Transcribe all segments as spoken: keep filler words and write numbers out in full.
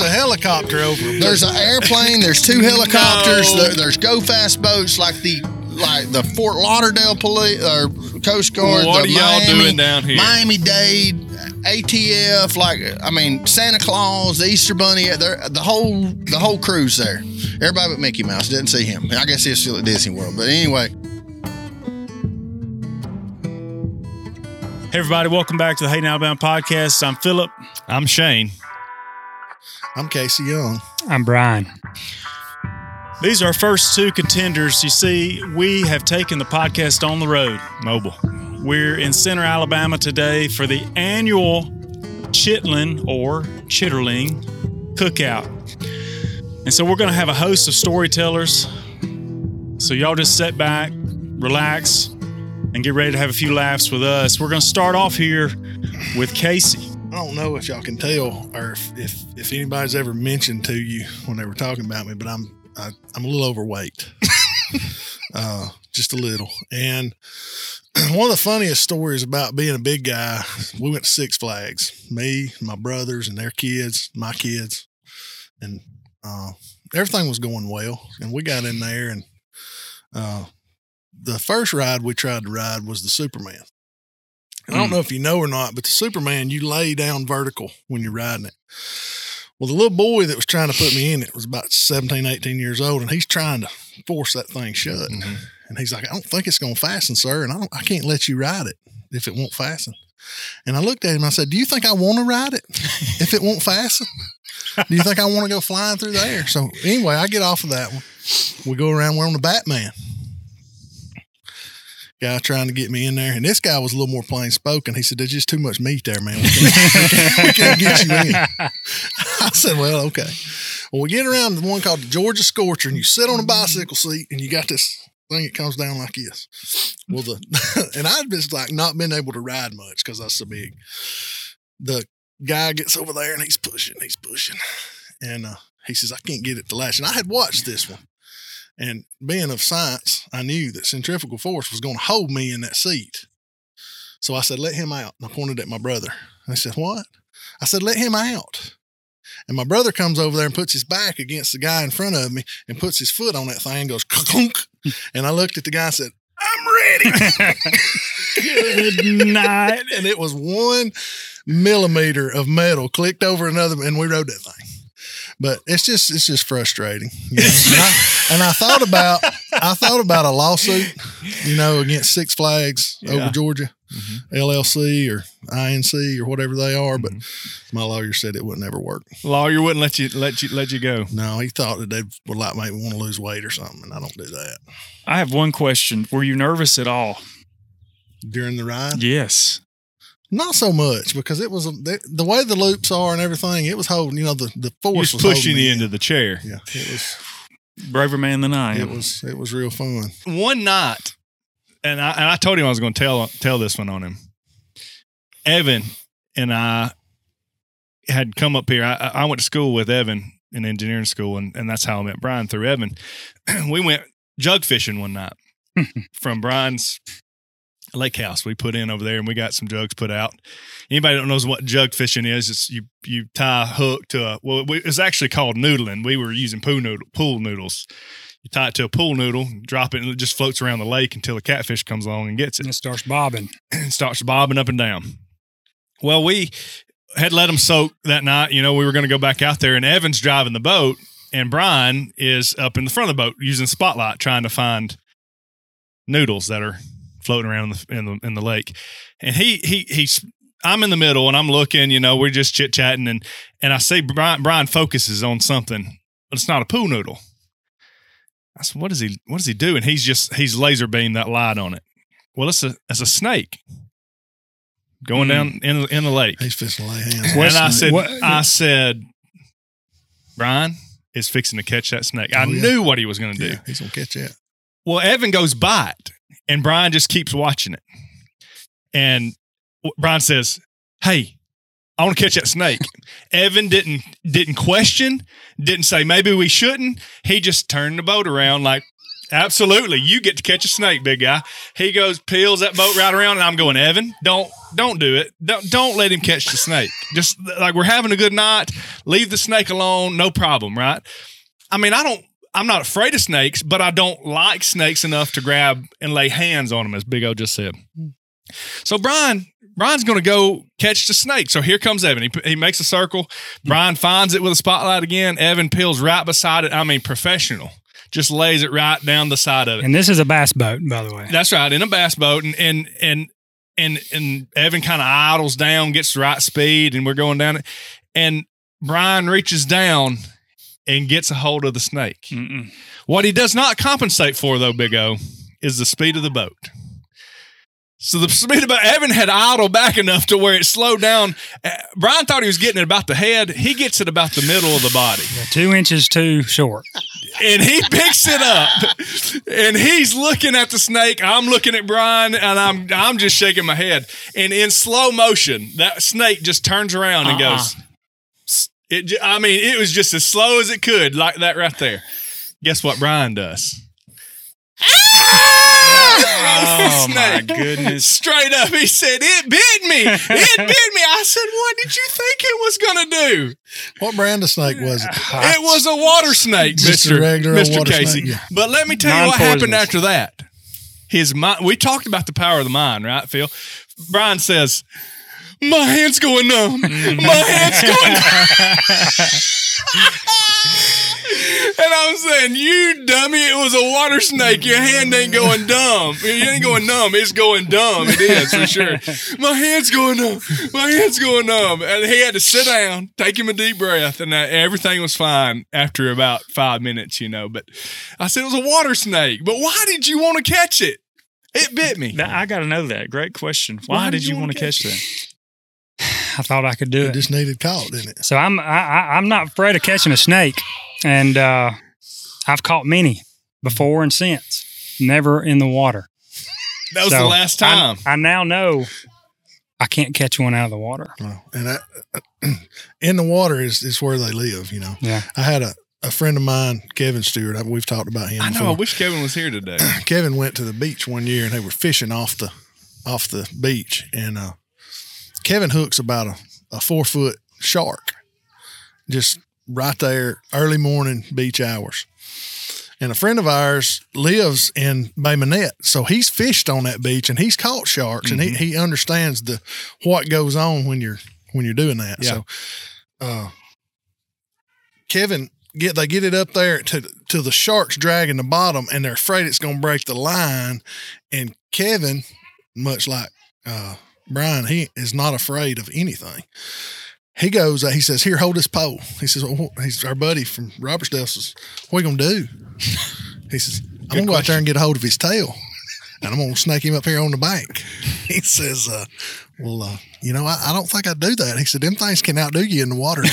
a helicopter over. There's an airplane. There's two helicopters. No. There, there's go fast boats like the like the Fort Lauderdale police or Coast Guard. What the are y'all Miami, doing down here? Miami-Dade, A T F. Like I mean, Santa Claus, the Easter Bunny. The whole the whole crew's there. Everybody but Mickey Mouse didn't see him. I guess he's still at Disney World. But anyway. Hey, everybody. Welcome back to the Hayden Alabama Podcast. I'm Philip. I'm Shane. I'm Casey Young. I'm Brian. These are our first two contenders. You see, we have taken the podcast on the road, mobile. We're in Center, Alabama today for the annual Chitlin or Chitterling Cookout. And so we're going to have a host of storytellers. So y'all just sit back, relax, and get ready to have a few laughs with us. We're going to start off here with Casey. I don't know if y'all can tell or if, if, if anybody's ever mentioned to you when they were talking about me, but I'm I, I'm a little overweight, uh, just a little. And one of the funniest stories about being a big guy, we went to Six Flags, me, my brothers, and their kids, my kids, and uh, everything was going well. And we got in there, and uh, the first ride we tried to ride was the Superman. And I don't know if you know or not, but the Superman, you lay down vertical when you're riding it. Well, the little boy that was trying to put me in it was about seventeen, eighteen years old, and he's trying to force that thing shut. Mm-hmm. And he's like, I don't think it's going to fasten, sir, and I don't, I can't let you ride it if it won't fasten. And I looked at him and I said, do you think I want to ride it if it won't fasten? Do you think I want to go flying through the air? So anyway, I get off of that one. We go around, we're on the Batman. Guy trying to get me in there, and this guy was a little more plain spoken. He said, there's just too much meat there, man. We can't, we can't, we can't get you in. I said, well, okay. Well, we get around the one called the Georgia Scorcher, and you sit on a bicycle seat, and you got this thing that comes down like this. Well, the and I'd just like not been able to ride much because I was so big. The guy gets over there, and he's pushing, he's pushing. And uh, he says, I can't get it to latch. And I had watched this one. And being of science, I knew that centrifugal force was going to hold me in that seat. So I said, let him out. And I pointed at my brother. I said, what? I said, let him out. And my brother comes over there and puts his back against the guy in front of me and puts his foot on that thing and goes, clunk. And I looked at the guy and said, I'm ready. Good night. And it was one millimeter of metal clicked over another, and we rode that thing. But it's just it's just frustrating, you know? and, I, and I thought about I thought about a lawsuit, you know, against Six Flags yeah. over Georgia, mm-hmm. L L C or I N C or whatever they are. But mm-hmm. my lawyer said it would never work. Lawyer wouldn't let you let you let you go. No, he thought that they would like make me want to lose weight or something, and I don't do that. I have one question: were you nervous at all during the ride? Yes. Not so much because it was a, the, the way the loops are and everything. It was holding, you know, the, the force was pushing you me into the chair. Yeah, it was braver man than I am. It was it was real fun. One night, and I and I told him I was going to tell tell this one on him. Evan and I had come up here. I, I went to school with Evan in engineering school, and, and that's how I met Brian through Evan. We went jug fishing one night from Brian's lake house we put in over there, and we got some jugs put out. Anybody that knows what jug fishing is, it's you you tie a hook to a, well, we, it's actually called noodling. We were using pool, noodle, pool noodles. You tie it to a pool noodle, drop it, and it just floats around the lake until a catfish comes along and gets it. And it starts bobbing. And starts bobbing up and down. Well, we had let them soak that night. You know, we were going to go back out there, and Evan's driving the boat, and Brian is up in the front of the boat using spotlight trying to find noodles that are floating around in the, in the in the lake. And he he he's I'm in the middle, and I'm looking, you know, we're just chit chatting, and and I see Brian Brian focuses on something, but it's not a pool noodle. I said, what is he what does he do? And he's just he's laser beamed that light on it. Well, it's a it's a snake going mm. down in the in the lake. He's fixing to lay hands. And I said what? I said Brian is fixing to catch that snake. Oh, I yeah. knew what he was going to do. Yeah, he's going to catch it. Well, Evan goes by it, and Brian just keeps watching it. And Brian says, hey, I want to catch that snake. Evan didn't didn't question, didn't say maybe we shouldn't. He just turned the boat around like Absolutely. You get to catch a snake, big guy. He goes, peels that boat right around, and I'm going, Evan, don't don't do it. Don't don't let him catch the snake. Just like we're having a good night, leave the snake alone, no problem, right? I mean, I don't I'm not afraid of snakes, but I don't like snakes enough to grab and lay hands on them, as Big O just said. So Brian, Brian's going to go catch the snake. So here comes Evan. He, he makes a circle. Brian finds it with a spotlight again. Evan peels right beside it. I mean, professional. Just lays it right down the side of it. And this is a bass boat, by the way. That's right, in a bass boat. And and and and, and Evan kind of idles down, gets the right speed, and we're going down it. And Brian reaches down and gets a hold of the snake. Mm-mm. What he does not compensate for, though, Big O, is the speed of the boat. So the speed of the boat, Evan had idled back enough to where it slowed down. Uh, Brian thought he was getting it about the head. He gets it about the middle of the body. Yeah, two inches too short. And he picks it up, and he's looking at the snake. I'm looking at Brian, and I'm I'm just shaking my head. And in slow motion, that snake just turns around and Uh-uh. goes. It. ju- I mean, it was just as slow as it could, like that right there. Guess what Brian does? Oh, my Snake. goodness. Straight up, he said, "It bit me. It bit me." I said, "What did you think it was going to do?" What brand of snake was it? It was a water snake, Just a Mister regular old Mister water Casey. snake, yeah. But let me tell you what happened Non-poisonous. after that. His mind. We talked about the power of the mind, right, Phil? Brian says, "My hand's going numb. My hand's going numb." And I'm saying, "You dummy! It was a water snake. Your hand ain't going dumb. It ain't going numb. It's going dumb. It is for sure. My hand's going numb. My hand's going numb." And he had to sit down, take him a deep breath, and uh, everything was fine after about five minutes, you know. But I said it was a water snake. But why did you want to catch it? It bit me. Now, I got to know that. Great question. Why, Why did you want to catch that? I thought I could do It it. just needed caught, didn't it? So I'm I, I, I'm not afraid of catching a snake, and uh, I've caught many before and since. Never in the water. That was So the last I- time. I, now know I can't catch one out of the water. Well, and I, in the water is, is where they live, you know. Yeah. I had a, a friend of mine, Kevin Stewart. I, we've talked about him I know. before. I wish Kevin was here today. Kevin went to the beach one year and they were fishing off the off the beach, and uh, Kevin hooks about a, a four foot shark, just right there, early morning beach hours. And a friend of ours lives in Bay Minette, so he's fished on that beach and he's caught sharks, Mm-hmm. and he, he understands the what goes on when you're when you're doing that. Yeah. So, uh, Kevin get they get it up there to to the sharks dragging the bottom, and they're afraid it's going to break the line. And Kevin, much like uh, Brian, he is not afraid of anything. He goes, uh, he says, "Here, hold this pole." He says, well, he's our buddy from Robertsdale says, "What are you going to do?" He says, "I'm going to go out there and get a hold of his tail, and I'm going to snake him up here on the bank." He says, uh, well, uh, you know, I, I don't think I'd do that. He said, "Them things can outdo you in the water now."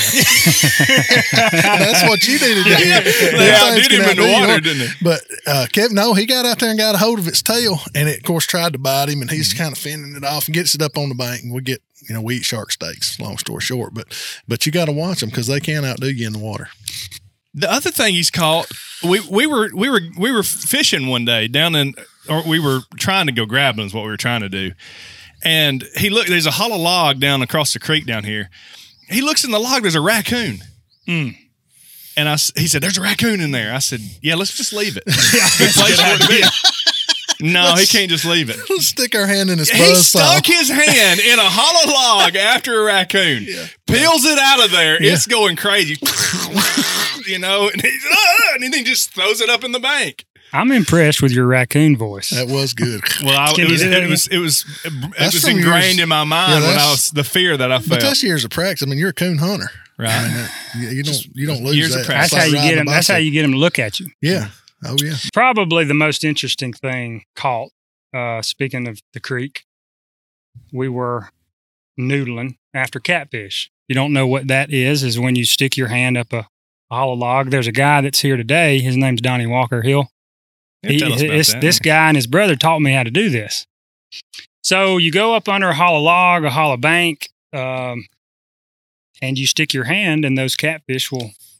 That's what you needed to do. They Them things outdid can him in the outdo you. water, didn't they? But uh, Kevin, no, he got out there and got a hold of its tail, and it, of course, tried to bite him, and he's kind of fending it off and gets it up on the bank, and we get, you know, we eat shark steaks, long story short. But but you got to watch them because they can outdo you in the water. The other thing he's caught, we we were we were we were fishing one day down in, or we were trying to go grab them is what we were trying to do, and he looked. There's a hollow log down across the creek down here. He looks in the log. There's a raccoon. Mm. And I, s- he said, "There's a raccoon in there." I said, "Yeah, let's just leave it. Good place for it to be." No, he can't just leave it. Let's stick our hand in his He buzz saw. stuck his hand in a hollow log after a raccoon, peels it out of there. Yeah. It's going crazy, you know, and, he's, "Ah," and then he just throws it up in the bank. I'm impressed with your raccoon voice. That was good. Well, I, Can it, you was, do that it again? was it was it That's was from ingrained years- in my mind Yeah, when I that's- was the fear that I But felt. that's years of practice. I mean, you're a coon hunter. Right. I mean, that- you, you don't you don't lose years of that. practice. That's It's how like you riding get a him. That's how bicycle. you get him to look at you. Yeah. Oh yeah. Probably the most interesting thing caught. Uh, speaking of the creek, we were noodling after catfish. You don't know what that is? Is when you stick your hand up a, a hollow log. There's a guy that's here today. His name's Donnie Walker Hill. Yeah, He, tell us about this, that. this guy and his brother taught me how to do this. So you go up under a hollow log, a hollow bank, um, and you stick your hand, and those catfish will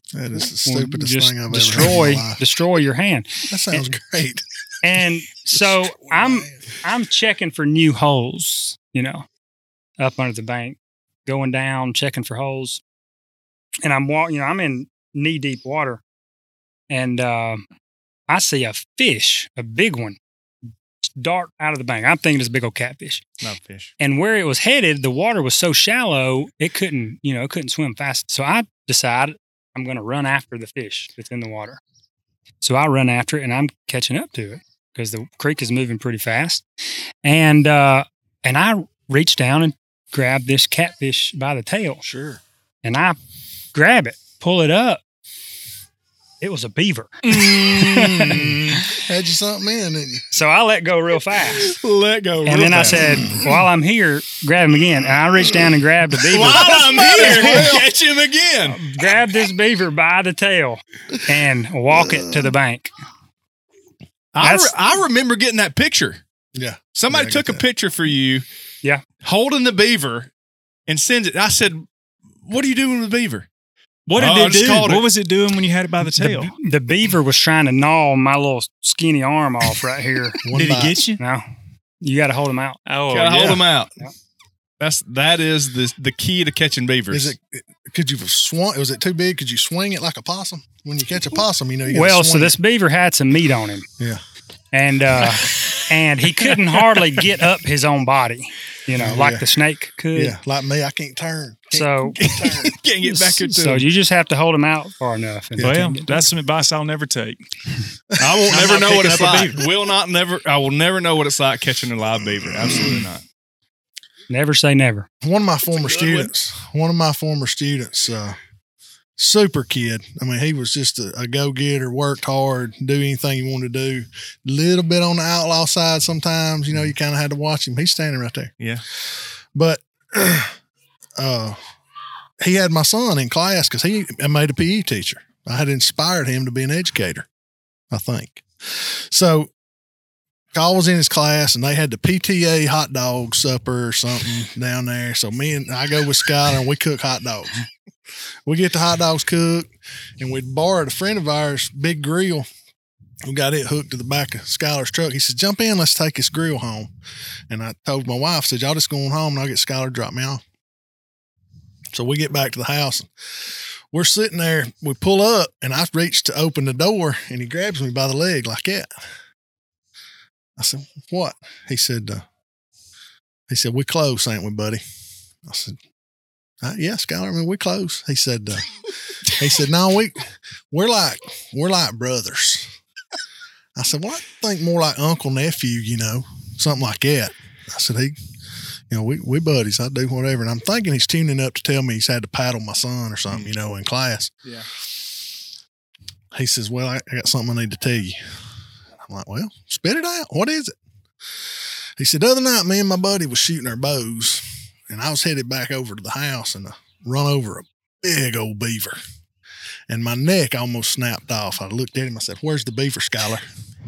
That is the will stupidest just thing I've destroy ever heard in my life. destroy your hand. That sounds great. And so I'm I'm checking for new holes, you know, up under the bank, going down, checking for holes. And I'm walking, you know, I'm in knee deep water, and uh, I see a fish, a big one, dart out of the bank. I'm thinking it's a big old catfish. Not fish. And where it was headed, the water was so shallow it couldn't, you know, it couldn't swim fast. So I decided I'm going to run after the fish that's in the water. So I run after it, and I'm catching up to it because the creek is moving pretty fast. And uh, and I reach down and grab this catfish by the tail. Sure. And I grab it, pull it up. It was a beaver. Mm. Had you something in, didn't you? So I let go real fast. Let go. And then I said, while I'm here, grab him again. And I reached down and grabbed the beaver. while I'm here, catch him again. Grab this beaver by the tail and walk it to the bank. I, re- That's- I remember getting that picture. Yeah. Somebody Yeah, I took a get that. picture for you. Yeah. Holding the beaver and sends it. I said, what are you doing with the beaver? What did Oh, I it just do? called What it. was it doing when you had it by the tail? The, the beaver was trying to gnaw my little skinny arm off right here. One did bite. he get you? No, you got to hold him out. Oh, Gotta hold them out. Yeah. That's that is the the key to catching beavers. Is it? Could you swung? Was it too big? Could you swing it like a possum? When you catch a possum, you know. You gotta Well, so swing this it. beaver had some meat on him. Yeah. And uh, and he couldn't hardly get up his own body, you know, like Yeah. the snake could. Yeah, like me, I can't turn. Can't, So can't turn. Can't get back into so it. you just have to hold him out far enough. And Well, that's some advice I'll never take. I won't I'm never not know what picking it's up a like. beaver. Will not never. I will never know what it's like catching a live beaver. Absolutely not. never say never. One of my former good students, one. one of my former students, uh, super kid. I mean, he was just a, a go getter, worked hard, do anything he wanted to do. Little bit on the outlaw side sometimes, you know, you kind of had to watch him. He's standing right there. Yeah. But uh, he had my son in class because he made a P E teacher. I had inspired him to be an educator, I think. So I was in his class and they had the P T A hot dog supper or something down there. So me and I go with Skylar and we cook hot dogs. We get the hot dogs cooked and we borrowed a friend of ours' big grill. We got it hooked to the back of Skylar's truck. He said, jump in, let's take this grill home. And I told my wife, I said, y'all just going home and I'll get Skylar to drop me off. So we get back to the house and we're sitting there. We pull up and I reach to open the door and he grabs me by the leg like that. I said, what? He said, uh, he said, we close, ain't we, buddy? I said, uh, yeah, Skylar, I mean, we close. He said, uh, he said, no, we, we're like, we're like brothers. I said, well, I think more like uncle, nephew, you know, something like that. I said, he, you know, we, we buddies, I do whatever. And I'm thinking he's tuning up to tell me he's had to paddle my son or something, you know, in class. Yeah. He says, well, I, I got something I need to tell you. I'm like, well, spit it out. What is it? He said, the other night, me and my buddy was shooting our bows, and I was headed back over to the house and I run over a big old beaver. And my neck almost snapped off. I looked at him. I said, where's the beaver, Skylar?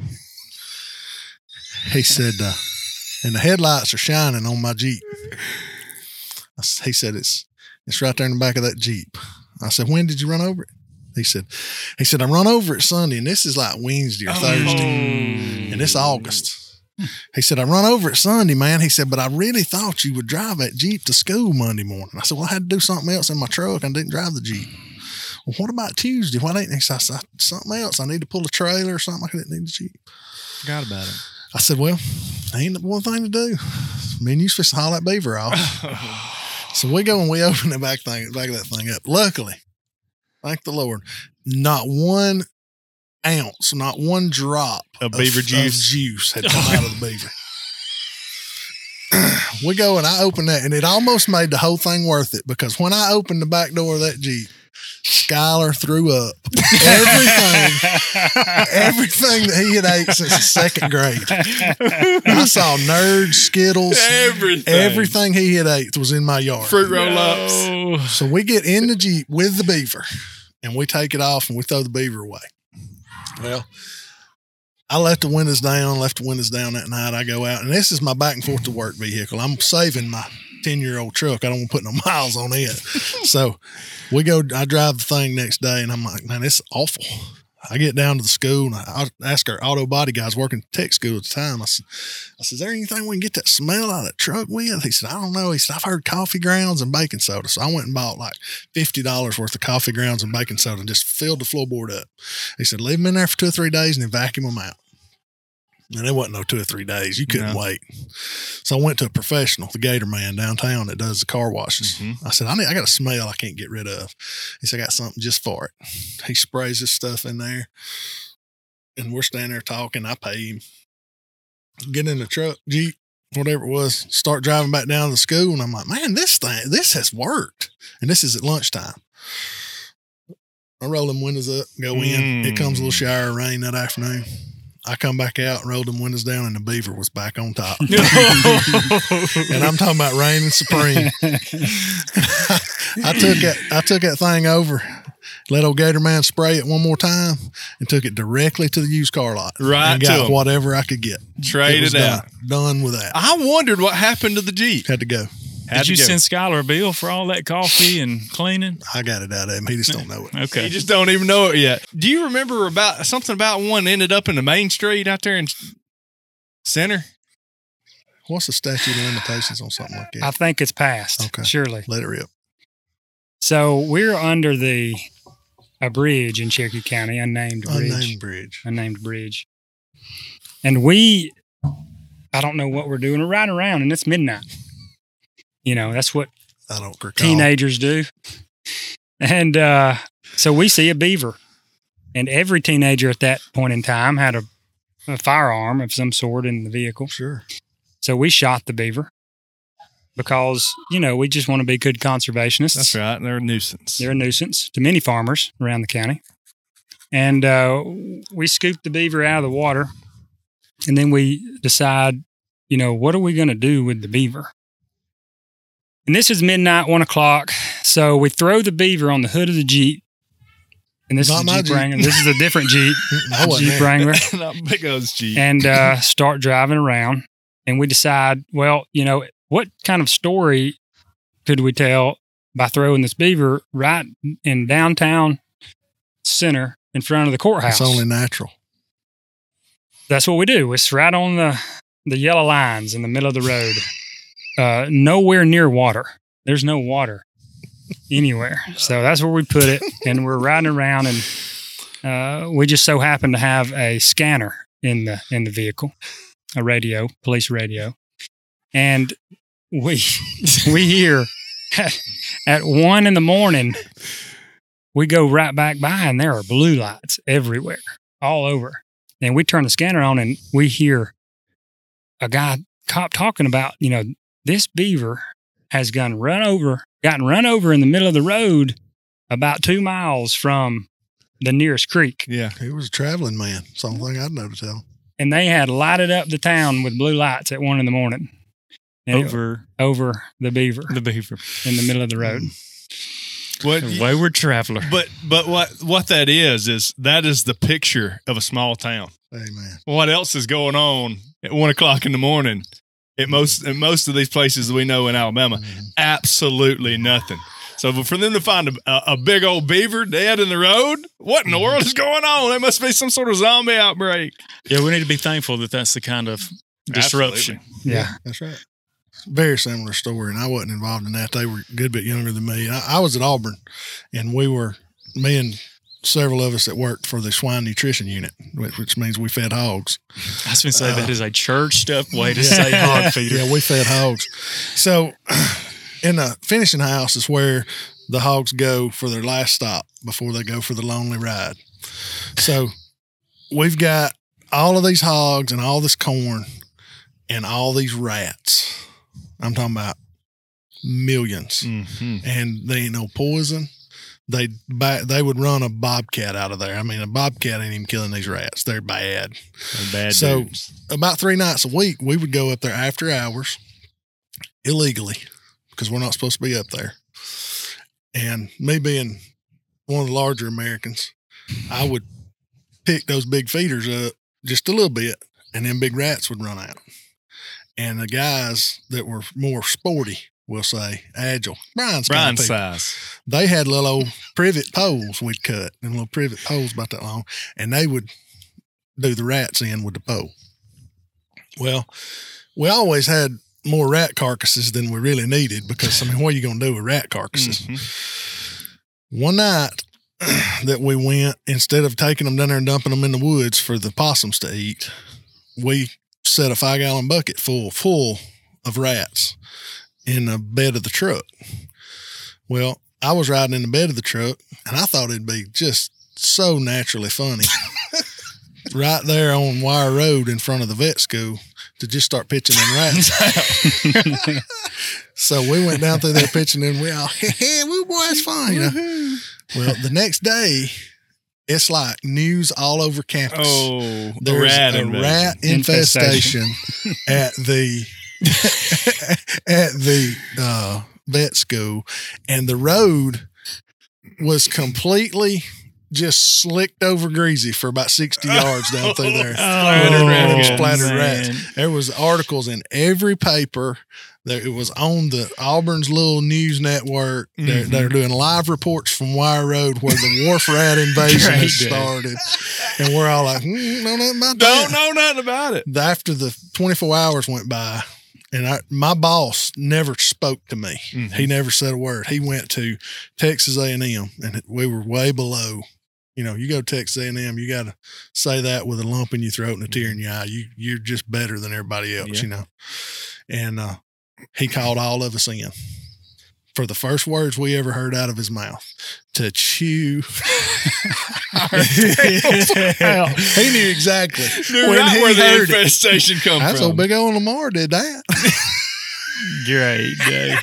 He said, uh, and the headlights are shining on my Jeep. I s he said, it's it's right there in the back of that Jeep. I said, when did you run over it? He said, he said, I run over it Sunday, and this is like Wednesday or Thursday, and it's August. He said, I run over it Sunday, man. He said, but I really thought you would drive that Jeep to school Monday morning. I said, well, I had to do something else in my truck. I didn't drive the Jeep. Well, what about Tuesday? Why didn't he say something else? I need to pull a trailer or something. I didn't need the Jeep. Forgot about it. I said, well, ain't but one thing to do. Me and you supposed to haul that beaver off. So we go and we open the back thing, back of that thing up. Luckily, thank the Lord, not one ounce, not one drop Of beaver of juice. juice had come out of the beaver. We go and I open that, and it almost made the whole thing worth it because when I opened the back door of that Jeep, Skylar threw up everything, everything that he had ate since the second grade. I saw Nerds, Skittles, Everything. everything he had ate was in my yard. Fruit roll ups. So we get in the Jeep with the beaver and we take it off and we throw the beaver away. Well, I left the windows down, left the windows down that night. I go out, and this is my back and forth to work vehicle. I'm saving my ten year old truck. I don't want to put no miles on it. So we go, I drive the thing next day and I'm like, man, it's awful. I get down to the school and I ask our auto body guys working at tech school at the time. I said, I said, is there anything we can get that smell out of that truck with? He said, I don't know. He said, I've heard coffee grounds and baking soda. So I went and bought like fifty dollars worth of coffee grounds and baking soda and just filled the floorboard up. He said, leave them in there for two or three days and then vacuum them out. And it wasn't no two or three days. You couldn't No. wait. So I went to a professional, the Gator Man downtown that does the car washes. Mhm. I said, I need, I got a smell I can't get rid of. He said, I got something just for it. He sprays this stuff in there and we're standing there talking. I pay him. Get in the truck, Jeep, whatever it was, start driving back down to school. And I'm like, man, this thing, this has worked. And this is at lunchtime. I roll them windows up, go in. It comes a little shower of rain that afternoon. I come back out and rolled them windows down, and the beaver was back on top. And I'm talking about reigning supreme. I took that, I took that thing over, let old Gator Man spray it one more time, and took it directly to the used car lot. Right and to got 'em. whatever I could get. Trade was it done, out. Done with that. I wondered what happened to the Jeep. Had to go. Had Did you to go. send Skylar a bill for all that coffee and cleaning? I got it out of him. He just don't know it. Okay. You just don't even know it yet. Do you remember about something about one ended up in the main street out there in Center? What's the statute of limitations on something like that? I think it's passed. Okay. Surely. Let it rip. So we're under the a bridge in Cherokee County, unnamed bridge. Unnamed bridge. Unnamed bridge. And we, I don't know what we're doing. We're riding around and it's midnight. You know, that's what I don't recall. teenagers do. And uh, so we see a beaver. And every teenager at that point in time had a, a firearm of some sort in the vehicle. Sure. So we shot the beaver because, you know, we just want to be good conservationists. That's right. They're a nuisance. They're a nuisance to many farmers around the county. And uh, we scooped the beaver out of the water. And then we decide, you know, what are we going to do with the beaver? And this is midnight, one o'clock. So we throw the beaver on the hood of the Jeep. And this Not is a my Jeep Jeep. Wrangler. This is a different Jeep, I wasn't Jeep there. Wrangler. Not big old Jeep. And uh, start driving around. And we decide, well, you know, what kind of story could we tell by throwing this beaver right in downtown Center in front of the courthouse? It's only natural. That's what we do. It's right on the, the yellow lines in the middle of the road. Uh, nowhere near water. There's no water anywhere. So that's where we put it. And we're riding around and uh, we just so happen to have a scanner in the in the vehicle, a radio, police radio. And we we hear at, at one in the morning, we go right back by and there are blue lights everywhere, all over. And we turn the scanner on and we hear a guy cop talking about, you know, this beaver has gotten run over, gotten run over in the middle of the road about two miles from the nearest creek. yeah. He was a traveling man. It's the only thing I'd know to tell. And they had lighted up the town with blue lights at one in the morning. And it- Over over the beaver the beaver. in the middle of the road. What, A wayward traveler. but but what what that is is that is the picture of a small town. Amen. What else is going on at one o'clock in the morning at most at most of these places we know in Alabama? Absolutely nothing. So for them to find a, a, a big old beaver dead in the road, what in the world is going on? There must be some sort of zombie outbreak. Yeah, we need to be thankful that that's the kind of disruption. Absolutely. Yeah. That's right. Very similar story, and I wasn't involved in that. They were a good bit younger than me. I, I was at Auburn, and we were, me and several of us that worked for the swine nutrition unit, which, which means we fed hogs. I was going to say Uh, that is a churched up way to yeah. say hog feeder. Yeah, we fed hogs. So in the finishing house is where the hogs go for their last stop before they go for the lonely ride. So we've got all of these hogs and all this corn and all these rats. I'm talking about millions. Mm-hmm. And they ain't no poison. They they would run a bobcat out of there. I mean, a bobcat ain't even killing these rats. They're bad. Bad So- dudes. About three nights a week, we would go up there after hours illegally because we're not supposed to be up there. And me being one of the larger Americans, I would pick those big feeders up just a little bit, and then big rats would run out. And the guys that were more sporty we'll say, agile. Brian's, Brian kind of people. size. They had little old privet poles we'd cut, and little privet poles about that long, and they would do the rats in with the pole. Well, we always had more rat carcasses than we really needed because, I mean, what are you going to do with rat carcasses? Mm-hmm. One night that we went, instead of taking them down there and dumping them in the woods for the possums to eat, we set a five gallon bucket full, full of rats in the bed of the truck. Well, I was riding in the bed of the truck, and I thought it'd be just so naturally funny right there on Wire Road in front of the vet school to just start pitching them rats out. So we went down through there pitching them. We all, hey, we boy, it's fun, you know. Well, the next day, it's like news all over campus. Oh, There's rat a invasion. rat infestation at the at the uh, vet school, and the road was completely just slicked over greasy for about sixty yards down through there. Splattered Oh, rats. splattered man. rats. There was articles in every paper. There, it was on the Auburn's little news network. They're, Mhm. they're doing live reports from Wire Road where the wharf rat invasion Great has day. started. And we're all like, mm, know nothing about Don't that. know nothing about it. After the twenty-four hours went by, and I, my boss never spoke to me. Mhm. He never said a word. He went to Texas A and M, and we were way below. You know, you go to Texas A and M, you got to say that with a lump in your throat and a tear in your eye. You, you're just better than everybody else, Yeah. you know. And uh, he called all of us in for the first words we ever heard out of his mouth to chew. He knew exactly. Knew when right he where the heard it. infestation come That's from. old big old Lamar did that. Great day.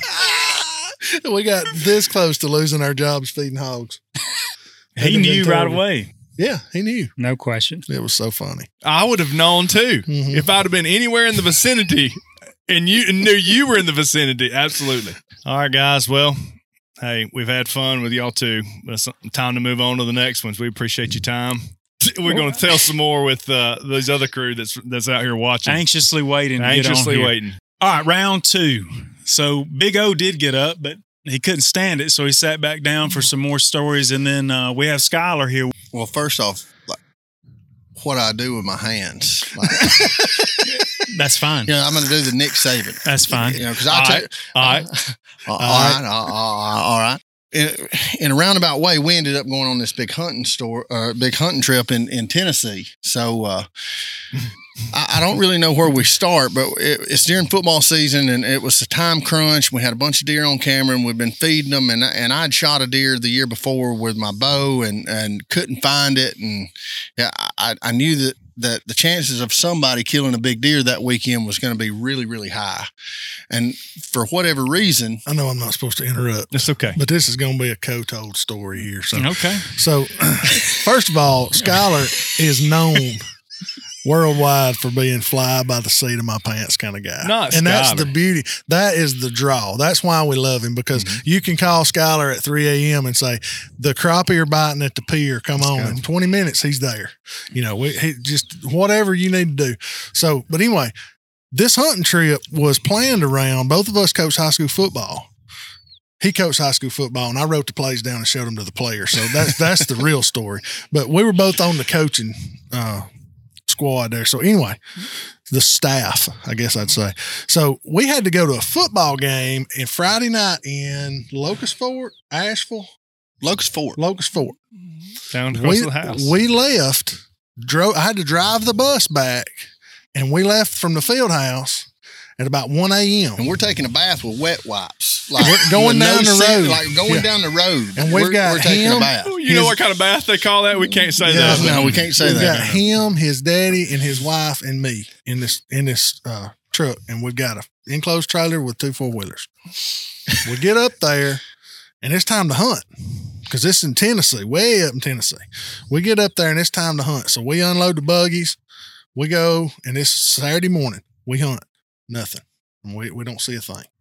We got this close to losing our jobs feeding hogs. He Hadn't been knew right terrible. away. Yeah, he knew. No question. It was so funny. I would have known too Mhm. if I'd have been anywhere in the vicinity and you and knew you were in the vicinity. Absolutely. All right, guys. Well, hey, we've had fun with y'all too. It's time to move on to the next ones. We appreciate your time. We're going to tell some more with uh, those other crew that's that's out here watching. Anxiously waiting. To get on Anxiously here. waiting. All right, round two. So Big O did get up, but he couldn't stand it, so he sat back down for some more stories. And then uh, we have Skylar here. Well, first off, like, what I do with my hands. Like, That's fine. you know, I'm going to do the Nick Saban. That's fine. You know, because All I right. take. All right. all right, all right, all right. In, in a roundabout way, we ended up going on this big hunting store, uh, big hunting trip in, in Tennessee. So uh, I, I don't really know where we start, but it, it's during football season, and it was a time crunch. We had a bunch of deer on camera, and we've been feeding them. And and I'd shot a deer the year before with my bow, and and couldn't find it. And yeah, I, I knew that. that the chances of somebody killing a big deer that weekend was going to be really, really high. And for whatever reason, I know I'm not supposed to interrupt, It's okay. but this is going to be a co-told story here. So, Okay. so first of all, Skylar is known worldwide for being fly by the seat of my pants kind of guy. Not and that's Skylar. the beauty. That is the draw. That's why we love him, because Mm-hmm. you can call Skylar at three a.m. and say, the crappie are biting at the pier. Come on. go. In twenty minutes, he's there. You know, we, he, just whatever you need to do. So, but anyway, this hunting trip was planned around, both of us coached high school football. He coached high school football, and I wrote the plays down and showed them to the players. So that's that's the real story. But we were both on the coaching uh, squad there. So anyway, the staff, I guess I'd say. So we had to go to a football game in Friday night in Locust Fort, Asheville, Locust Fort. Locust Fort. Down close We, to the house. we left, drove. I had to drive the bus back, and we left from the field house at about one a.m. And we're taking a bath with wet wipes. Like We're going with no down the scent, road. Like going Yeah. down the road. And we've we're, got we're taking him. a bath. Oh, you know his- what kind of bath they call that? We can't say Yeah, that. No, we can't say We've that. got him, his daddy, and his wife, and me in this in this uh, truck, and we've got a enclosed trailer with two four wheelers. We get up there, and it's time to hunt because this is in Tennessee, way up in Tennessee. We get up there, and it's time to hunt. So we unload the buggies. We go, and it's Saturday morning. We hunt nothing. We we don't see a thing.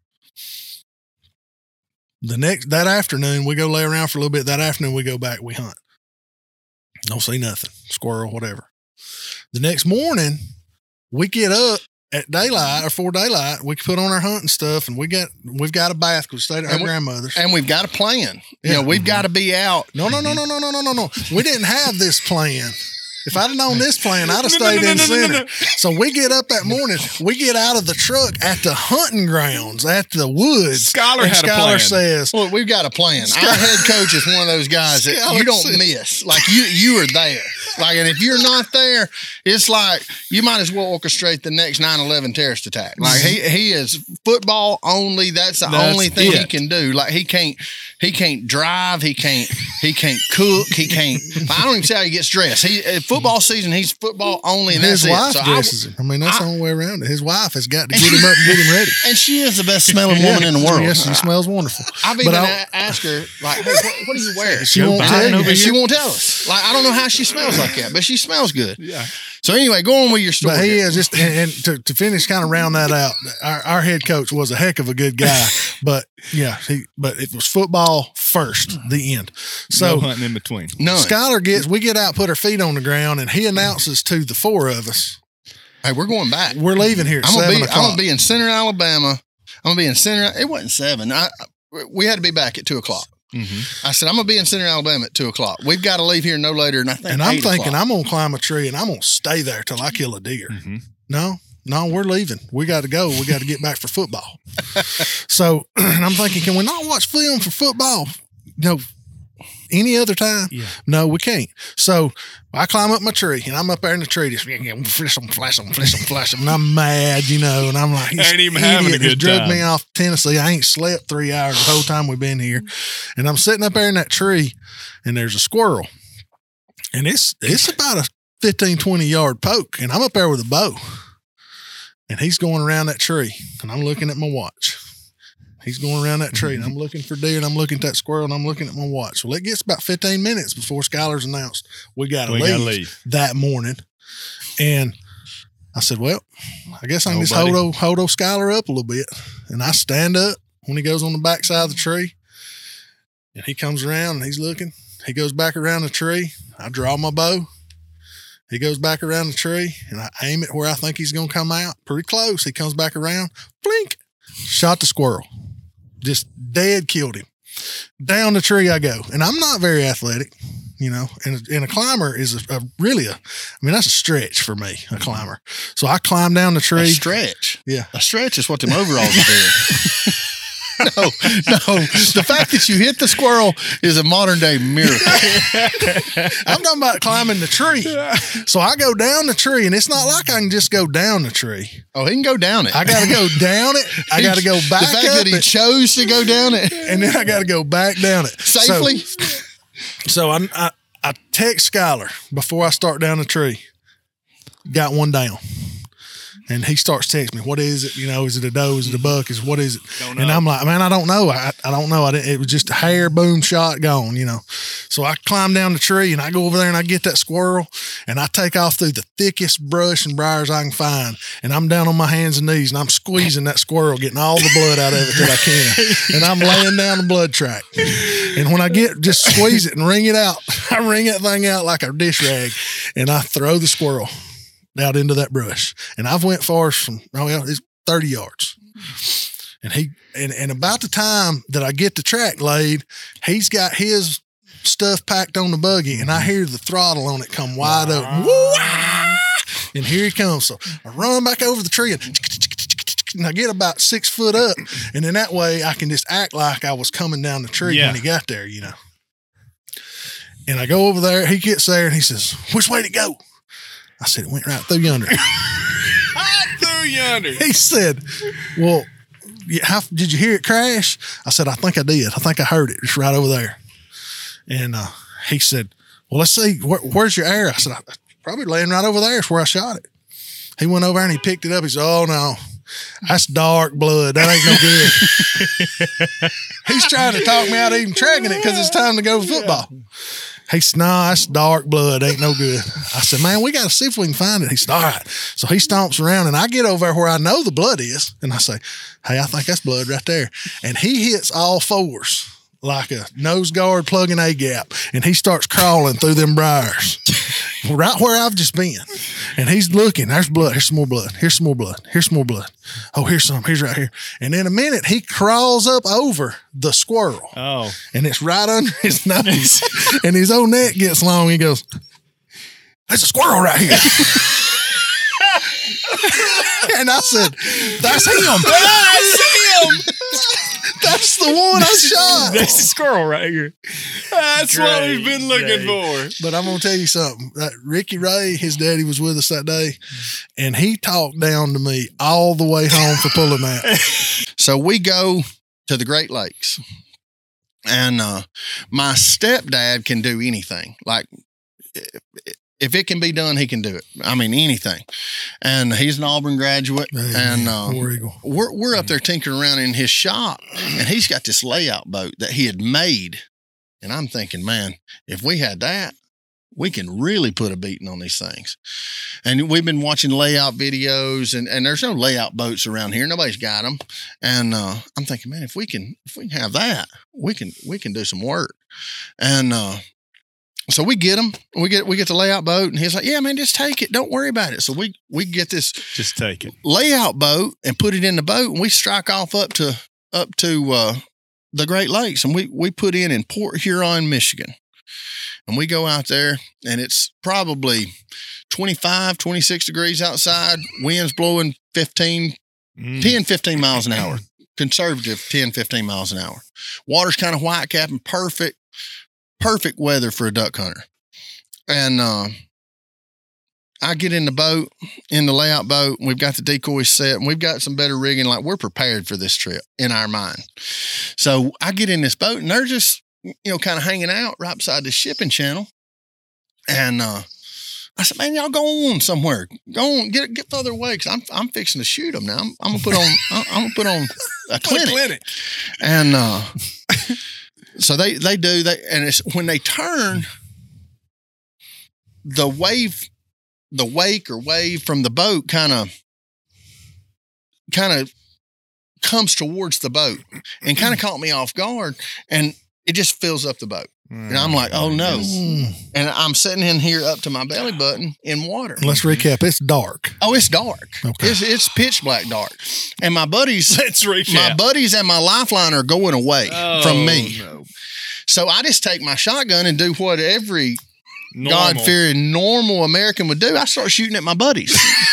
The next that afternoon, we go lay around for a little bit. That afternoon, we go back. We hunt. Don't see nothing. Squirrel, whatever. The next morning, we get up at daylight or for daylight, we put on our hunting stuff, and we got we've got a bath because we stayed at our And we- grandmother's. And we've got a plan. You Yeah. know, we've got to be out. No, no, no, no, no, no, no, no, no. We didn't have this plan. If I'd have known this plan, I'd have stayed in center. So we get up that morning. We get out of the truck at the hunting grounds, at the woods. Skylar and had a Skylar plan. says, Look, we've got a plan. Our head coach is one of those guys that Skylar you don't said- miss. Like you, you are there. Like, and if you're not there, it's like you might as well orchestrate the next nine eleven terrorist attack. Like he, he is football only. That's the That's only thing he it. can do. Like he can't, he can't drive. He can't, he can't cook. He can't. I don't even see how he gets dressed. He uh, football season. He's football only, and his that's wife it. So I, dresses him. I mean, that's I- the only way around it. His wife has got to get him up and get him ready. and she is the best smelling woman in the world. Yes, she smells wonderful. I've But even I'll- a- asked her, like, hey, what, what do you wear? She Joe won't Biden tell you. over And she here? won't tell us. Like, I don't know how she smells like that, but she smells good. Yeah. So anyway, go on with your story. But he is just, and, and to, to finish, kind of round that out. Our, our head coach was a heck of a good guy, but yeah, he, but it was football first, the end. So no hunting in between. None. Skylar gets, we get out, put our feet on the ground, and he announces to the four of us, Hey, we're going back. "We're leaving here at I'm gonna seven be. o'clock." I'm gonna be in Center, Alabama. I'm gonna be in Center. It wasn't seven. I. We had to be back at two o'clock. Mm-hmm. I said I'm gonna be in Center, Alabama at two o'clock. We've got to leave here no later than I think. and I'm eight thinking o'clock. I'm gonna climb a tree and I'm gonna stay there till I kill a deer. Mm-hmm. No, no, we're leaving. We got to go. We got to get back for football. So, and I'm thinking, can we not watch film for football? You know, any other time? Yeah. No, we can't. So I climb up my tree and I'm up there in the tree, just flash them, flash them, flash them, flash them. And I'm mad, you know, and I'm like, Ain't even having a idiot has good drug time. me off to Tennessee. I ain't slept three hours the whole time we've been here. And I'm sitting up there in that tree and there's a squirrel. And it's it's about a fifteen, twenty yard poke. And I'm up there with a bow. And he's going around that tree. And I'm looking at my watch. He's going around that tree. And I'm looking for deer. And I'm looking at that squirrel. And I'm looking at my watch. Well, it gets about fifteen minutes before Skylar's announced we got to We leave, gotta leave. that morning. And I said, well, I guess I can Oh, just buddy. hold old, hold old Skylar up a little bit. And I stand up when he goes on the backside of the tree. And he comes around and he's looking. He goes back around the tree. I draw my bow. He goes back around the tree and I aim it where I think he's going to come out. Pretty close. He comes back around. Blink. Shot the squirrel. Just dead killed him. Down the tree I go. And I'm not very athletic, you know, and, and a climber is a, a really a, I mean, that's a stretch for me, a climber. So I climb down the a tree. stretch. Yeah. A stretch is what them overalls are doing. No, no. The fact that you hit the squirrel is a modern day miracle. I'm talking about climbing the tree. So I go down the tree and it's not like I can just go down the tree. Oh, he can go down it. I got to go down it. I got to go back The fact up that he it, chose to go down it and then I got to go back down it. So- safely. So, I, I I text Skylar before I start down the tree. Got one down. And he starts texting me, what is it? You know, is it a doe? Is it a buck? Is what is it? Don't know. And I'm like, man, I don't know. I, I don't know. I didn't, it was just a hair, boom, shot, gone, you know. So I climb down the tree and I go over there and I get that squirrel and I take off through the thickest brush and briars I can find. And I'm down on my hands and knees and I'm squeezing that squirrel, getting all the blood out of it that I can. And I'm laying down the blood track. And when I get, just squeeze it and wring it out, I wring that thing out like a dish rag and I throw the squirrel out into that brush. And I've went far from, oh, well, it's thirty yards. And he, and, and about the time that I get the track laid, he's got his stuff packed on the buggy and I hear the throttle on it come wide open. Woo-ah! And here he comes. So I run back over the tree and, and I get about six foot up. And then that way I can just act like I was coming down the tree Yeah. when he got there, you know. And I go over there, he gets there and he says, which way did it go? I said, it went right through yonder. Through yonder. He said, well, yeah, how, did you hear it crash? I said, I think I did. I think I heard it. It's right over there. And uh, he said, well, let's see. Where, where's your air? I said, I, probably laying right over there. It's where I shot it. He went over and he picked it up. He said, oh, no. That's dark blood. That ain't no good. He's trying to talk me out of even tracking it because it's time to go to football. He said, no, that's dark blood. Ain't no good. I said, man, we got to see if we can find it. He said, all right. So he stomps around and I get over there where I know the blood is. And I say, hey, I think that's blood right there. And he hits all fours like a nose guard plugging a gap. And he starts crawling through them briars. right where I've just been. And he's looking. There's blood. Here's some more blood. Here's some more blood. Here's some more blood. Oh, here's some. Here's right here. And in a minute, he crawls up over the squirrel. Oh. And it's right under his nose. And his old neck gets long. He goes, there's a squirrel right here. And I said, that's him. That's him. That's the one I shot. That's the squirrel right here. That's Great what we've been looking day. for. But I'm going to tell you something. That Ricky Ray, his daddy was with us that day, and he talked down to me all the way home for pulling that. So we go to the Great Lakes, and uh, my stepdad can do anything. Like, if it can be done, he can do it. I mean, anything. And he's an Auburn graduate, Hey, and man, uh, War Eagle. we're we're up there tinkering around in his shop, and he's got this layout boat that he had made. And I'm thinking, man, if we had that, we can really put a beating on these things. And we've been watching layout videos, and, and there's no layout boats around here. Nobody's got them. And uh, I'm thinking, man, if we can if we can have that, we can we can do some work. And uh, so we get them. We get we get the layout boat, and he's like, yeah, man, just take it. Don't worry about it. So we we get this Just take it. layout boat and put it in the boat, and we strike off up to up to uh, the Great Lakes, and we we put in in Port Huron, Michigan. And we go out there, and it's probably twenty-five, twenty-six degrees outside, winds blowing fifteen, Mm. ten, fifteen miles an hour, conservative ten, fifteen miles an hour. Water's kind of white capping, perfect, perfect weather for a duck hunter. And uh, I get in the boat, in the layout boat, and we've got the decoys set, and we've got some better rigging. Like, we're prepared for this trip in our mind. So I get in this boat, and they're just, you know, kind of hanging out right beside the shipping channel. And uh, I said, man, y'all go on somewhere. Go on, get get further away, because I'm I'm fixing to shoot them now. I'm, I'm gonna put on I'm, I'm gonna put on a clinic. clinic. And uh, so they they do they, and it's when they turn, the wave, the wake or wave from the boat kind of kind of comes towards the boat and kind of caught me off guard, and it just fills up the boat. And I'm like, oh no. Mm. And I'm sitting in here up to my belly button in water. Let's recap. It's dark. Oh, it's dark. Okay. It's it's pitch black dark. And my buddies, Let's recap. my buddies and my lifeline are going away Oh, from me. no. So I just take my shotgun and do what every Normal. God-fearing normal American would do. I start shooting at my buddies.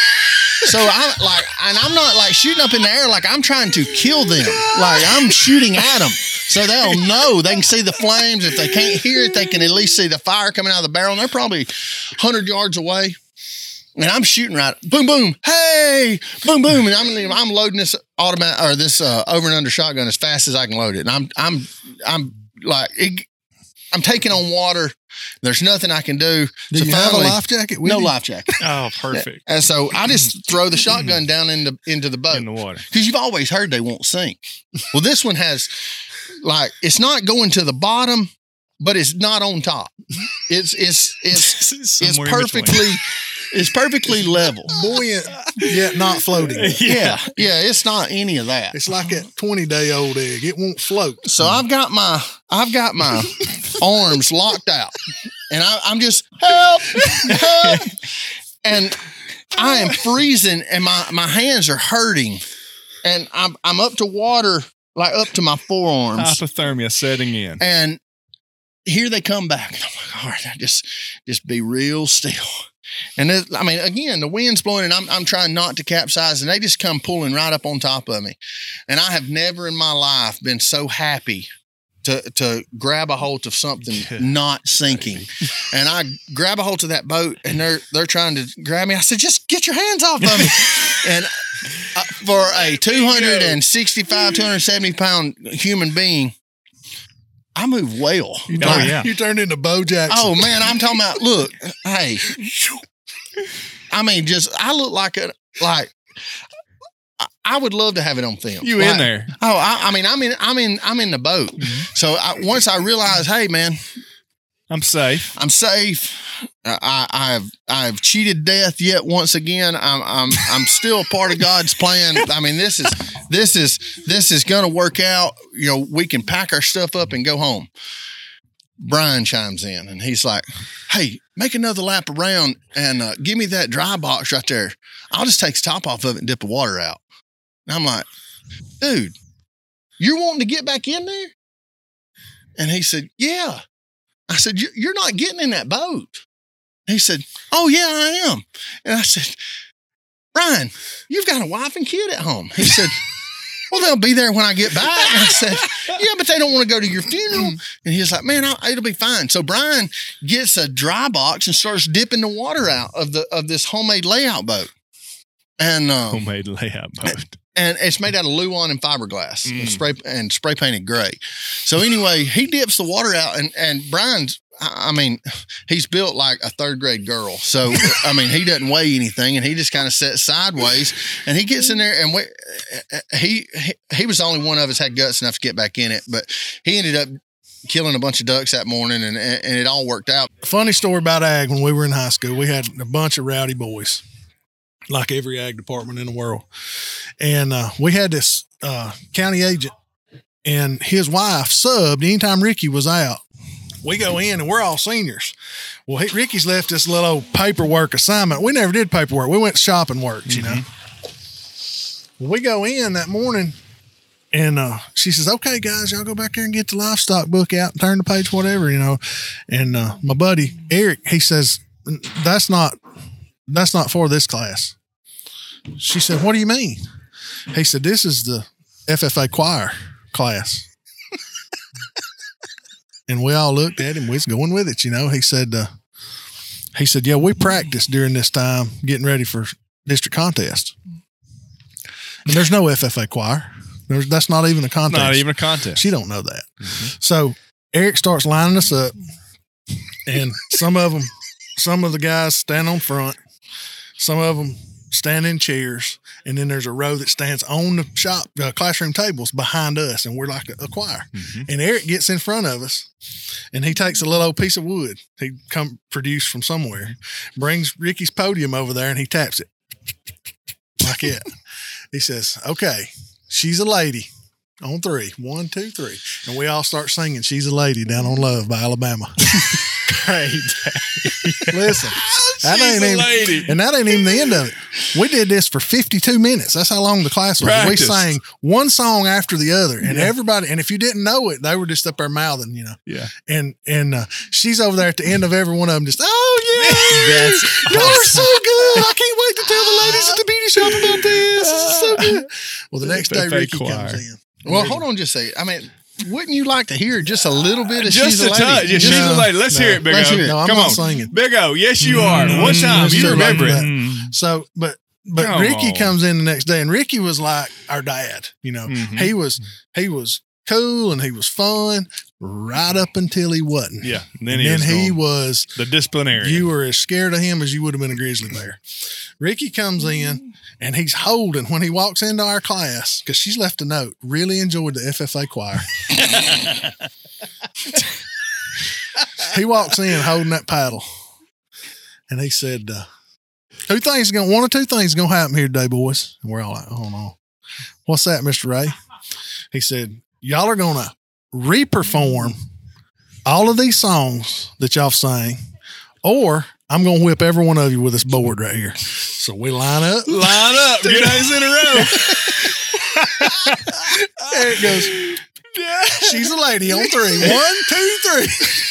So I'm like, and I'm not like shooting up in the air, like I'm trying to kill them. Like I'm shooting at them. So they'll know, they can see the flames. If they can't hear it, they can at least see the fire coming out of the barrel. And they're probably one hundred yards away. And I'm shooting right, boom, boom, hey, boom, boom. And I'm, I'm loading this automatic or this uh, over and under shotgun as fast as I can load it. And I'm, I'm, I'm like, it, I'm taking on water. There's nothing I can do. Do so you finally, have a life jacket with no you? life jacket. Oh, perfect. And so I just throw the shotgun down into into the boat In the water. because you've always heard they won't sink. Well, this one has like it's not going to the bottom, but it's not on top. It's it's it's it's Somewhere in between. perfectly it's perfectly level. Buoyant, yet not floating. Yeah, yeah, it's not any of that. It's like that twenty-day-old egg. It won't float. So I've got my I've got my arms locked out, and I, I'm just help, help, and I am freezing, and my, my hands are hurting, and I'm I'm up to water, like up to my forearms, Hypothermia setting in. and here they come back. And I'm like, all right, just just be real still. And it, I mean, again, the wind's blowing, and I'm I'm trying not to capsize, and they just come pulling right up on top of me. And I have never in my life been so happy to to grab a hold of something not sinking. And I grab a hold of that boat, and they're they're trying to grab me. I said, just get your hands off of me. And uh, for a two hundred sixty-five, two hundred seventy pound human being, I move well. You Oh, turn, yeah. you turned into Bo Jackson. Oh man, I'm talking about. Look, hey, I mean, just I look like a like. I- I would love to have it on film. You Like, in there. Oh, I, I mean, I'm in, I'm in, I'm in the boat. So I, once I realized, hey man, I'm safe. I'm safe. I, I've, I've cheated death yet once again. I'm, I'm, I'm still part of God's plan. I mean, this is, this is, this is going to work out. You know, we can pack our stuff up and go home. Brian chimes in and he's like, hey, make another lap around and uh, give me that dry box right there. I'll just take the top off of it and dip the water out. And I'm like, dude, you're wanting to get back in there? And he said, yeah. I said, you're not getting in that boat. He said, oh, yeah, I am. And I said, Brian, you've got a wife and kid at home. He said, well, they'll be there when I get back. And I said, yeah, but they don't want to go to your funeral. And he was like, man, I'll, it'll be fine. So Brian gets a dry box and starts dipping the water out of the of this homemade layout boat. And um, Homemade layout boat. And it's made out of Luan and fiberglass Mm. and spray and spray painted gray. So anyway, he dips the water out and, and Brian's, I mean, he's built like a third grade girl. So, I mean, he doesn't weigh anything and he just kind of sits sideways and he gets in there and we, he, he, he was the only one of us had guts enough to get back in it, but he ended up killing a bunch of ducks that morning and, and it all worked out. Funny story about ag. When we were in high school, we had a bunch of rowdy boys, like every ag department in the world. And uh, we had this uh, county agent and his wife subbed anytime Ricky was out. We go in and we're all seniors. Well, he, Ricky's left this little old paperwork assignment. We never did paperwork. We went shopping works, you know. Well, we go in that morning and uh, she says, okay, guys, y'all go back there and get the livestock book out and turn the page, whatever, you know. And uh, my buddy, Eric, he says, that's not, that's not for this class. She said, what do you mean? He said, this is the F F A choir class. And we all looked at him. We was going with it, you know. He said, uh, he said, yeah, we practiced during this time getting ready for district contest. And there's no F F A choir. There's, that's not even a contest. Not even a contest. She don't know that. Mm-hmm. So Eric starts lining us up, and some of them, some of the guys stand on front, some of them stand in chairs, and then there's a row that stands on the shop uh, classroom tables behind us, and we're like a, a choir. Mm-hmm. And Eric gets in front of us, and he takes a little old piece of wood he come produced from somewhere, brings Ricky's podium over there, and he taps it like it. He says, okay, she's a lady. On three. One, two, three. And we all start singing She's a Lady Down on Love by Alabama. Great. Listen. That She's ain't a even, lady. And that ain't even the end of it. We did this for fifty-two minutes. That's how long the class was. Practice. We sang one song after the other. And yeah. everybody, and if you didn't know it, they were just up there mouthing, you know. Yeah. And and uh, she's over there at the end of every one of them just, oh, yeah. That's You're awesome. so good. I can't wait to tell the ladies at the beauty shop about this. This is so good. Well, the next day, Ricky choir. comes in. Well, hold on just a second. I mean, wouldn't you like to hear just a little bit of Just She's a a Lady? touch. Yeah, No, she's a lady. Let's no. hear it, Big Let's O. hear it. No, I'm Come not on. singing. Big O. Yes, you are. Mm, One time. mm, You mm, remember mm, it. mm. So, but but Come Ricky on. comes in the next day, and Ricky was like our dad. You know, Mhm. he was he was cool and he was fun right up until he wasn't. Yeah. And then And he, then was, he gone. was. the disciplinarian. You were as scared of him as you would have been a grizzly bear. Ricky comes in and he's holding when he walks into our class because she's left a note. Really enjoyed the F F A choir. He walks in holding that paddle, and he said, uh, "Two things going. One or two things going to happen here today, boys." And we're all like, "Oh no, what's that, Mister Ray?" He said, "Y'all are going to re-perform all of these songs that y'all sang, or I'm going to whip every one of you with this board right here." So we line up. Line up. Two days in a row. Eric goes, "She's a lady on three. One, two, three."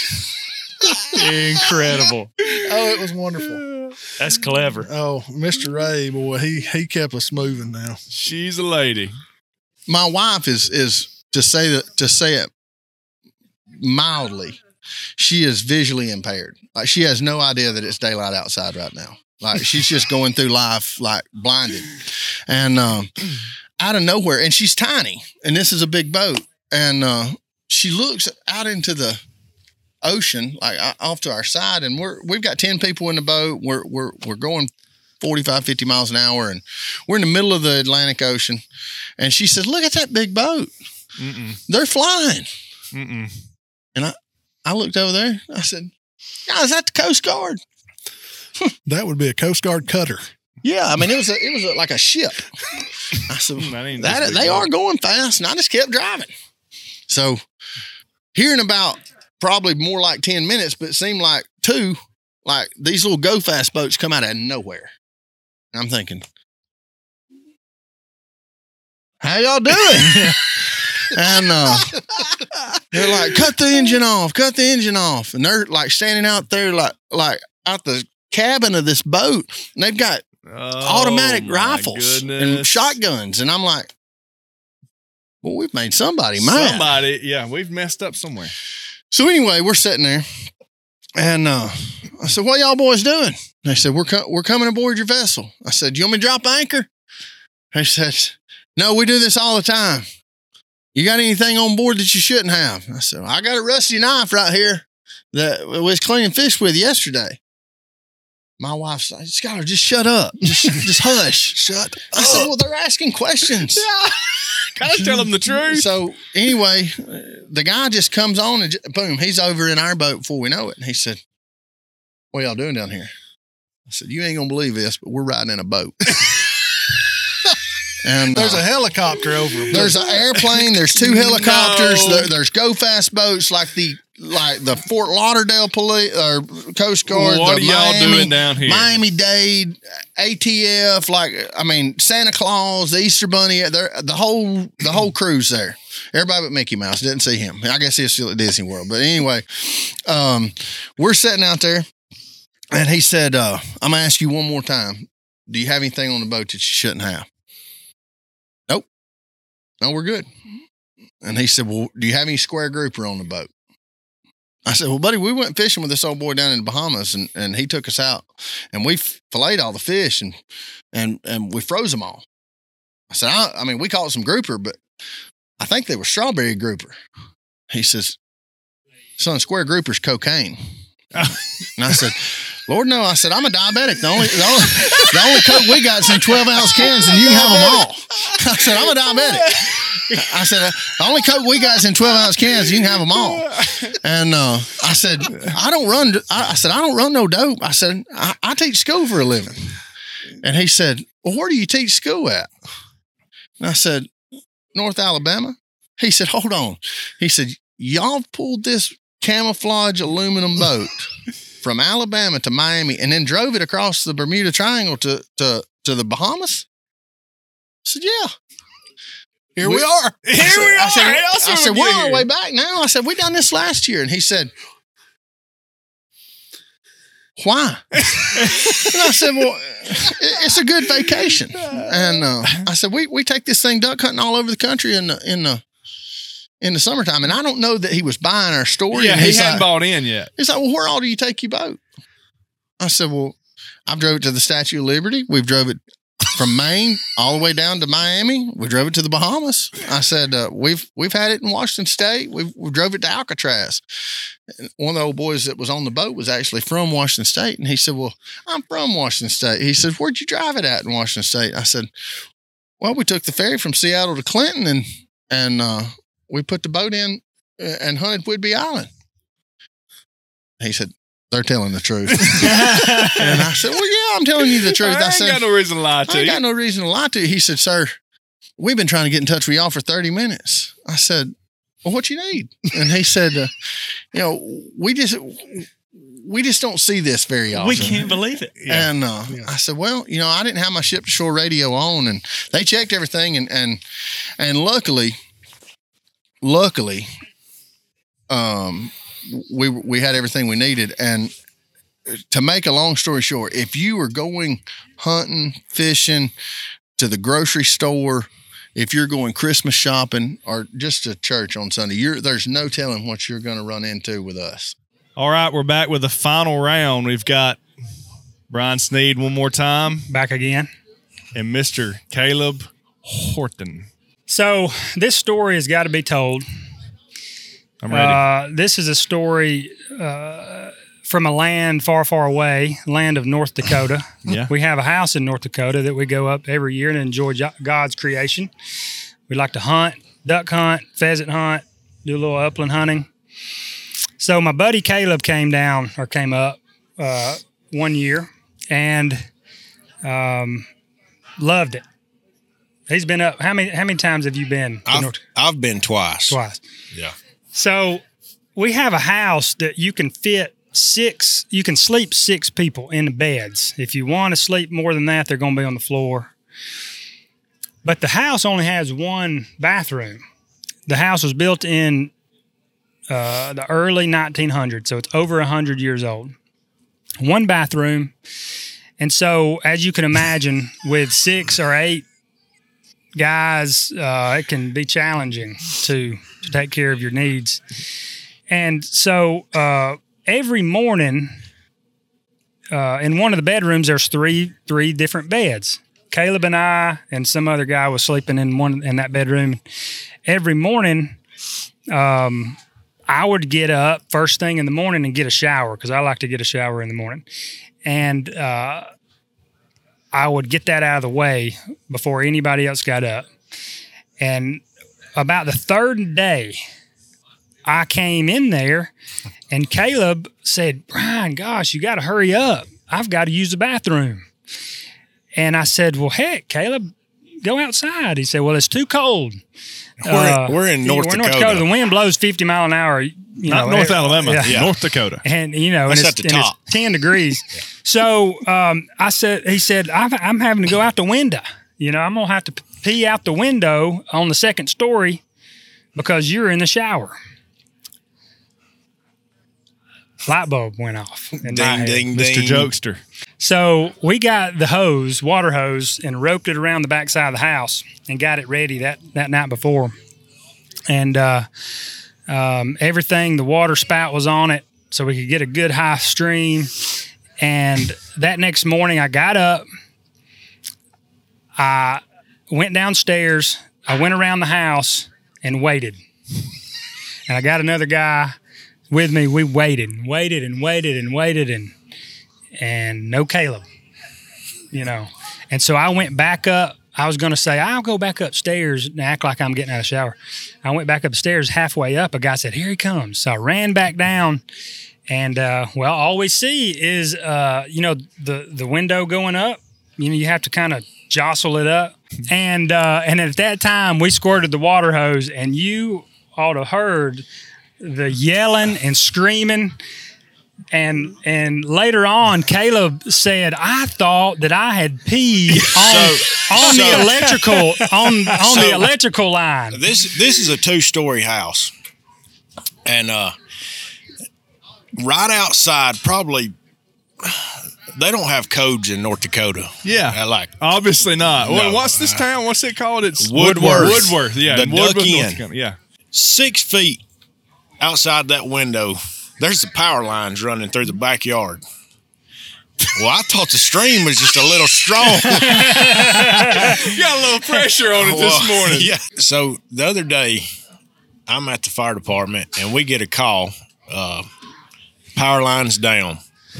Incredible. Oh, it was wonderful. That's clever. Oh, Mister Ray, boy, he he kept us moving now. She's a lady. My wife is is to say that to say it mildly, she is visually impaired. Like she has no idea that it's daylight outside right now. Like she's just going through life like blinded, and um, out of nowhere, and she's tiny, and this is a big boat, and uh, she looks out into the ocean, like off to our side, and we're we've got ten people in the boat. We're we're we're going forty-five, fifty miles an hour, and we're in the middle of the Atlantic Ocean. And she said, "Look at that big boat. Mm-mm. They're flying." Mm-mm. And I I looked over there. I said, "Yeah, is that the Coast Guard?" That would be a Coast Guard cutter. Yeah, I mean it was a, it was a, like a ship. I said, That ain't that just they big are boat. going fast, and I just kept driving. So, hearing about probably more like ten minutes, but it seemed like two, like these little go fast boats come out of nowhere. And I'm thinking, how y'all doing? And uh, they're like, cut the engine off, cut the engine off. And they're like standing out there like like out the cabin of this boat. And they've got Oh, automatic my rifles goodness. and shotguns. And I'm like, well, we've made somebody mad. Somebody, yeah, we've messed up somewhere. So anyway, we're sitting there. And uh, I said, what y'all boys doing? They said, we're, co- we're coming aboard your vessel. I said, you want me to drop anchor? They said, no, we do this all the time. You got anything on board that you shouldn't have? I said, I got a rusty knife right here that we was cleaning fish with yesterday. My wife's like, Skylar, just shut up. Just, just hush. Shut up. I said, well, they're asking questions. Yeah. Gotta tell them the truth. So anyway, the guy just comes on and just, boom, he's over in our boat before we know it. And he said, what y'all doing down here? I said, you ain't going to believe this, but we're riding in a boat. And There's uh, a helicopter over. there's an airplane. There's two helicopters. No. There, there's go fast boats like the like the Fort Lauderdale police or Coast Guard. What the are y'all Miami, doing down here? Miami Dade, A T F. Like I mean, Santa Claus, the Easter Bunny. They're, the whole the whole crew's there. Everybody but Mickey Mouse didn't see him. I guess he's still at Disney World. But anyway, um, we're sitting out there, and he said, uh, "I'm gonna ask you one more time. Do you have anything on the boat that you shouldn't have?" No, we're good. And he said, well, do you have any square grouper on the boat? I said, well, buddy, we went fishing with this old boy down in the Bahamas, and, and he took us out, and we filleted all the fish, and and and we froze them all. I said, I, I mean, we caught some grouper, but I think they were strawberry grouper. He says, son, square grouper's cocaine. And I said, Lord, no. I said, I'm a diabetic. The only, the only, the only Coke we got is in twelve ounce cans, and you can have them all. I said, I'm a diabetic. I said, the only Coke we got is in twelve ounce cans, you can have them all. And uh, I said, I don't run, I, I said, I don't run no dope. I said, I, I teach school for a living. And he said, well, where do you teach school at? And I said, North Alabama. He said, hold on. He said, y'all pulled this camouflage aluminum boat from Alabama to Miami and then drove it across the Bermuda Triangle to to, to the Bahamas? I said, yeah. Here we, we are. Here we are. I said, I I said we're on our way back now. I said, we done this last year. And he said, why? And I said, well, it's a good vacation. And uh, I said, we we take this thing duck hunting all over the country in the, in the, in the summertime. And I don't know that he was buying our story. Yeah, and he he's hadn't like, bought in yet. He's like, well, where all do you take your boat? I said, well, I've drove it to the Statue of Liberty. We've drove it from Maine all the way down to Miami. We drove it to the Bahamas. I said, uh, we've we've had it in Washington State. We've we drove it to Alcatraz. And one of the old boys that was on the boat was actually from Washington State. And he said, well, I'm from Washington State. He said, where'd you drive it at in Washington State? I said, well, we took the ferry from Seattle to Clinton, and and uh, we put the boat in and hunted Whidbey Island. He said, they're telling the truth. And I said, well, yeah, I'm telling you the truth. I, I ain't said, got no reason to lie to I ain't you. got no reason to lie to you. He said, sir, we've been trying to get in touch with y'all for thirty minutes. I said, well, what you need? And he said, uh, you know, we just, we just don't see this very often. We can't believe it. Yeah. And uh, Yeah. I said, well, you know, I didn't have my ship to shore radio on, and they checked everything, and and and luckily, luckily, um, we we had everything we needed. And to make a long story short, if you were going hunting, fishing, to the grocery store, if you're going Christmas shopping, or just to church on Sunday, you're there's no telling what you're going to run into with us. All right, we're back with the final round. We've got Brian Sneed one more time Back again. and Mister Caleb Horton. So this story has got to be told. I'm ready. Uh, this is a story uh, from a land far, far away, land of North Dakota. Yeah. We have a house in North Dakota that we go up every year and enjoy Jo- God's creation. We like to hunt, duck hunt, pheasant hunt, do a little upland hunting. So my buddy Caleb came down or came up uh, one year and um, loved it. He's been up. How many how many times have you been? to I've, North- I've been twice. Twice. Yeah. So we have a house that you can fit six, you can sleep six people in the beds. If you want to sleep more than that, they're going to be on the floor. But the house only has one bathroom. The house was built in uh, the early nineteen hundreds, so it's over one hundred years old. One bathroom. And so, as you can imagine, with six or eight guys, uh, it can be challenging to, to take care of your needs. And so, uh, every morning, uh, in one of the bedrooms, there's three three different beds. Caleb and I and some other guy was sleeping in one in that bedroom. Every morning, um, I would get up first thing in the morning and get a shower because I like to get a shower in the morning. And uh, I would get that out of the way before anybody else got up. And about the third day, I came in there and Caleb said, Brian, gosh, you got to hurry up. I've got to use the bathroom. And I said, well, heck, Caleb, go outside. He said, well, it's too cold. We're, uh, we're in North, we're Dakota. North Dakota. The wind blows fifty mile an hour. You Not know, North Alabama, yeah. yeah. North Dakota. And, you know, That's and, at it's, the and top. it's ten degrees. yeah. So um, I said, he said, I've, I'm having to go out the window. You know, I'm going to have to pee out the window on the second story because you're in the shower. Light bulb went off. In Ding, my head. ding, Mister ding. Jokester. So we got the hose, water hose, and roped it around the backside of the house and got it ready that, that night before. And uh, um, everything, the water spout was on it so we could get a good high stream. And that next morning I got up, I went downstairs, I went around the house and waited. And I got another guy with me. We waited and waited and waited and waited and and no Caleb, you know. And so I went back up. I was going to say, I'll go back upstairs and act like I'm getting out of the shower. I went back upstairs. Halfway up, a guy said, here he comes. So I ran back down. And, uh, well, all we see is, uh, you know, the, the window going up. You know, you have to kind of jostle it up. And, uh, and at that time, we squirted the water hose. And you ought to have heard the yelling and screaming. And and later on, Caleb said, "I thought that I had peed on, So- on so- the electrical on on So- the electrical line." This this is a two story house, and uh, right outside, probably they don't have codes in North Dakota. Yeah. I like Obviously not. What, No. what's this town? What's it called? It's Woodworth. Woodworth, yeah. The in Woodworth, Duck North Inn. Dakota, Yeah. six feet outside that window. There's the power lines running through the backyard. Well, I thought the stream was just a little strong. You got a little pressure on it this Well, morning. Yeah. So the other day, I'm at the fire department and we get a call. Uh, power lines down.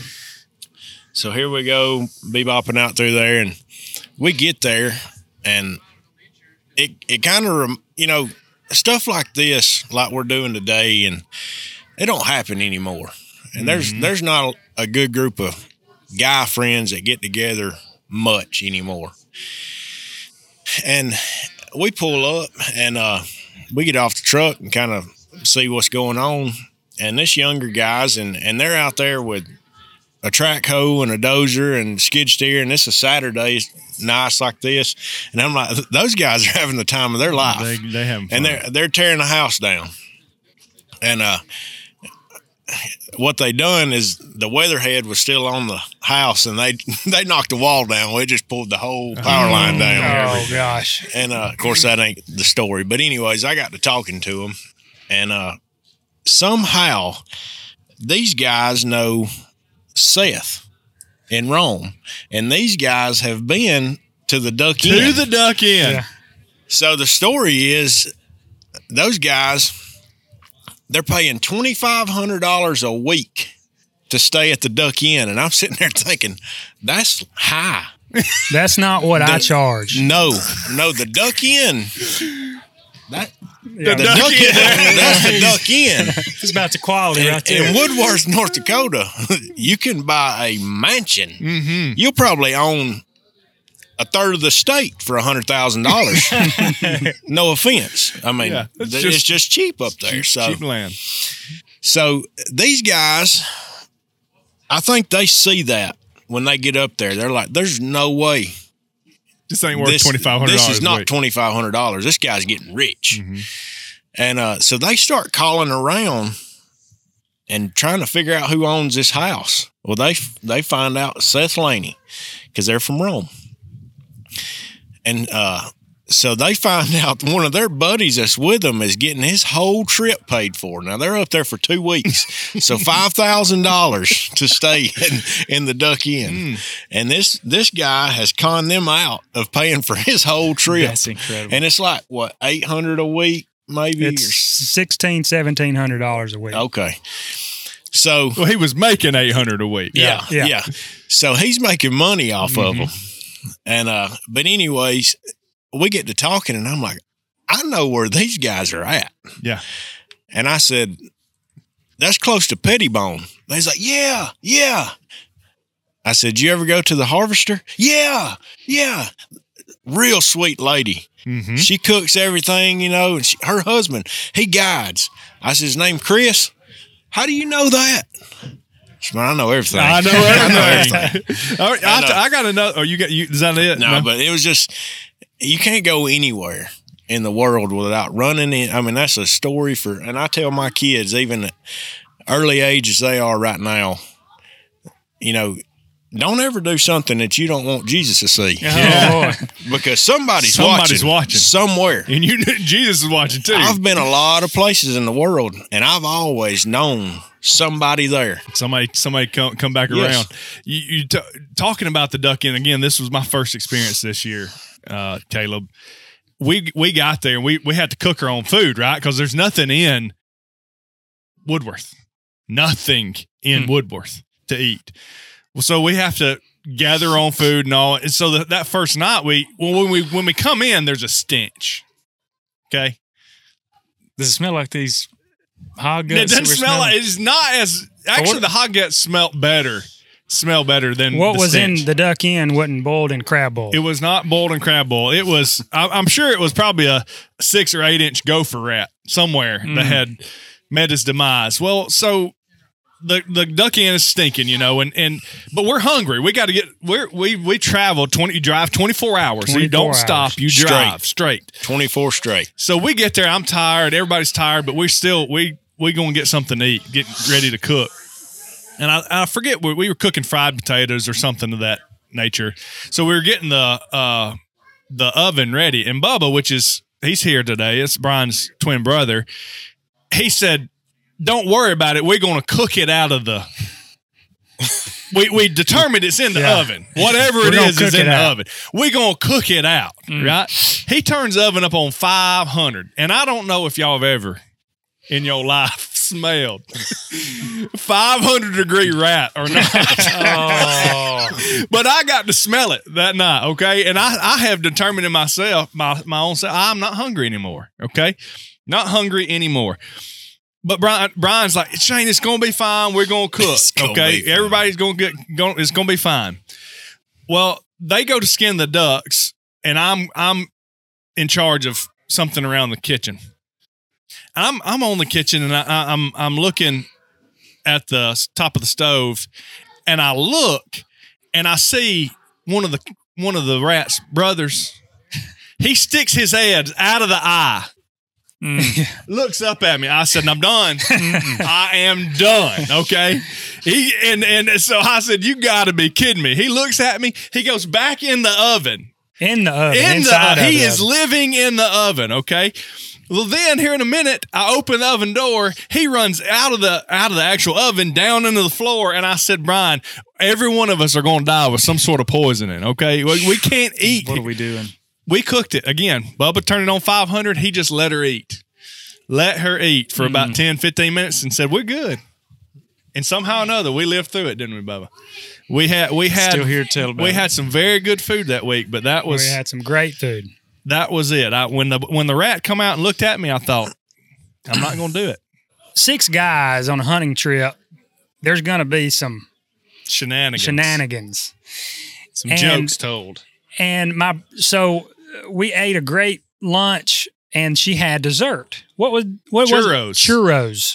So here we go, bebopping out through there, and we get there, and it it kind of you know stuff like this, like we're doing today, and it don't happen anymore. And there's Mm-hmm. there's not a good group of guy friends that get together much anymore. And we pull up and uh, we get off the truck and kind of see what's going on. And this younger guys, and, and they're out there with a track hoe and a dozer and skid steer. And it's a Saturday nice like this. And I'm like, those guys are having the time of their life. They, they have And they're they're tearing the house down. And uh, what they done is the weatherhead was still on the house, and they they knocked the wall down. We just pulled the whole power line down. Oh gosh! And uh, of course, that ain't the story. But anyways, I got to talking to them, and uh, somehow these guys know Seth in Rome, and these guys have been to the Duck to Inn. the Duck Inn. Yeah. So the story is, those guys, they're paying twenty-five hundred dollars a week to stay at the Duck Inn. And I'm sitting there thinking, that's high. That's not what I charge. No, no, the Duck Inn. That, Yeah, the Duck Duck Inn. Inn. That's the Duck Inn. it's about the quality right In, there. in Woodworth, North Dakota, you can buy a mansion. Mm-hmm. You'll probably own a third of the state for one hundred thousand dollars. No offense. I mean, Yeah, it's it's, just- just, it's just cheap up there. Cheap, so cheap land. So these guys, I think they see that when they get up there. They're like, there's no way. This ain't worth This, twenty-five hundred dollars. this is not twenty-five hundred dollars. This guy's getting rich. Mm-hmm. And uh, so they start calling around and trying to figure out who owns this house. Well, they they find out Seth Laney because they're from Rome. And uh, so they find out one of their buddies that's with them is getting his whole trip paid for. Now, they're up there for two weeks. So five thousand dollars to stay in, in the Duck Inn. Mm. And this this guy has conned them out of paying for his whole trip. That's incredible. And it's like, what, eight hundred dollars a week? Maybe It's sixteen, seventeen hundred dollars a week. okay. So Well, he was making eight hundred a week. yeah, yeah, yeah. So he's making money off Mm-hmm. of them, and uh, but anyways, we get to talking, and I'm like, I know where these guys are at, Yeah. and I said, that's close to Pettibone. They's like, yeah, yeah. I said, you ever go to the Harvester? Yeah, yeah. Real sweet lady. Mm-hmm. She cooks everything, you know, and she, her husband, he guides. I said, his name Chris. How do you know that? She went, I know everything. I know everything. All right, I, I know. I got to know. Oh, you got you? Is that it? No, but it was just, you can't go anywhere in the world without running in. I mean, that's a story for, and I tell my kids, even at early age as they are right now, you know, don't ever do something that you don't want Jesus to see. Yeah. Because somebody's, Somebody's watching, watching. somewhere. and you Jesus is watching too. I've been a lot of places in the world, and I've always known somebody there. Somebody, somebody come come back Yes. around. You, you t- talking about the Duck Inn again? This was my first experience this year, uh, Caleb. We we got there and we we had to cook our own food, right? Because there's nothing in Woodworth, nothing in Hmm. Woodworth to eat. Well, so we have to gather our own food and all. And so that that first night, we well, when we when we come in, there's a stench. Okay, Does it smell like these hog it guts? that doesn't we're smell smelling? like it's not as actually what- the hot guts smelled better. Smell better than What the was stench. in the Duck Inn wasn't boiled in crab bowl. It was not boiled in crab bowl. It was. I, I'm sure it was probably a six or eight inch gopher rat somewhere Mm. that had met his demise. Well, so the the Duck Inn is stinking, you know, and and but we're hungry. We got to get. We're, we we travel twenty. You drive twenty four hours. So you don't twenty-four stop. hours. You drive straight. twenty-four straight. So we get there. I'm tired. Everybody's tired, but we still we we gonna get something to eat. Get ready to cook. And I, I forget we, we were cooking fried potatoes or something of that nature. So we were getting the uh, the oven ready. And Bubba, which is he's here today, it's Brian's twin brother. He said, "Don't worry about it. We're going to cook it out of the." we we determined it's in the Yeah. oven. Whatever We're it gonna is cook is in it the out. oven. We're going to cook it out, right? He turns the oven up on five hundred, and I don't know if y'all have ever in your life smelled five hundred degree rat or not. Oh. But I got to smell it that night, okay? And I, I have determined in myself, my, my own self, I'm not hungry anymore, okay? Not hungry anymore. But Brian, Brian's like, Shane, it's going to be fine. We're going to cook, It's gonna okay? be fine. Everybody's going to get, going, it's going to be fine. Well, they go to skin the ducks, and I'm I'm in charge of something around the kitchen. I'm I'm on the kitchen, and I, I, I'm I'm looking at the s- top of the stove, and I look, and I see one of the one of the rat's brothers. He sticks his head out of the eye, Mm. looks up at me. I said, "I'm done. I am done." Okay. He and and so I said, "You got to be kidding me." He looks at me. He goes back in the oven. in the oven. In the inside of he the is oven. living in the oven. Okay. Well, then here in a minute, I open the oven door. He runs out of the out of the actual oven down into the floor, and I said, "Brian, every one of us are going to die with some sort of poisoning. Okay, we, we can't eat. What are we doing? We cooked it again. Bubba turned it on five hundred. He just let her eat, let her eat for about ten, fifteen minutes, and said, "We're good." And somehow or another, we lived through it, didn't we, Bubba? We had we had Still here to tell about we it. had some very good food that week, but that was we had some great food. that was it. I, when the when the rat come out and looked at me, I thought, I'm not going to do it. Six guys on a hunting trip. There's going to be some Shenanigans, shenanigans. some And- jokes told. And my so uh, we ate a great lunch, and she had dessert. What was what was it? Churros. Churros.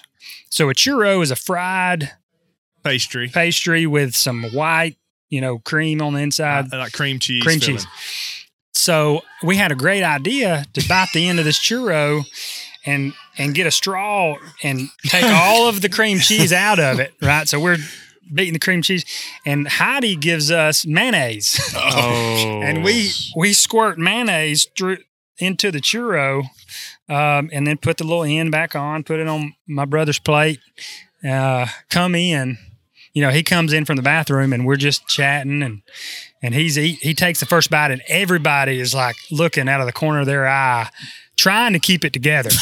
So a churro is a fried Pastry. pastry with some white, you know, cream on the inside, Uh, like cream cheese. cream filling. cheese. So we had a great idea to bite the end of this churro and and get a straw and take all of the cream cheese out of it, right? So we're beating the cream cheese, and Heidi gives us mayonnaise, Oh. and we we squirt mayonnaise through into the churro, um, and then put the little end back on, put it on my brother's plate. Uh, come in, you know, he comes in from the bathroom, and we're just chatting, and and he's eat, he takes the first bite, and everybody is like looking out of the corner of their eye, trying to keep it together.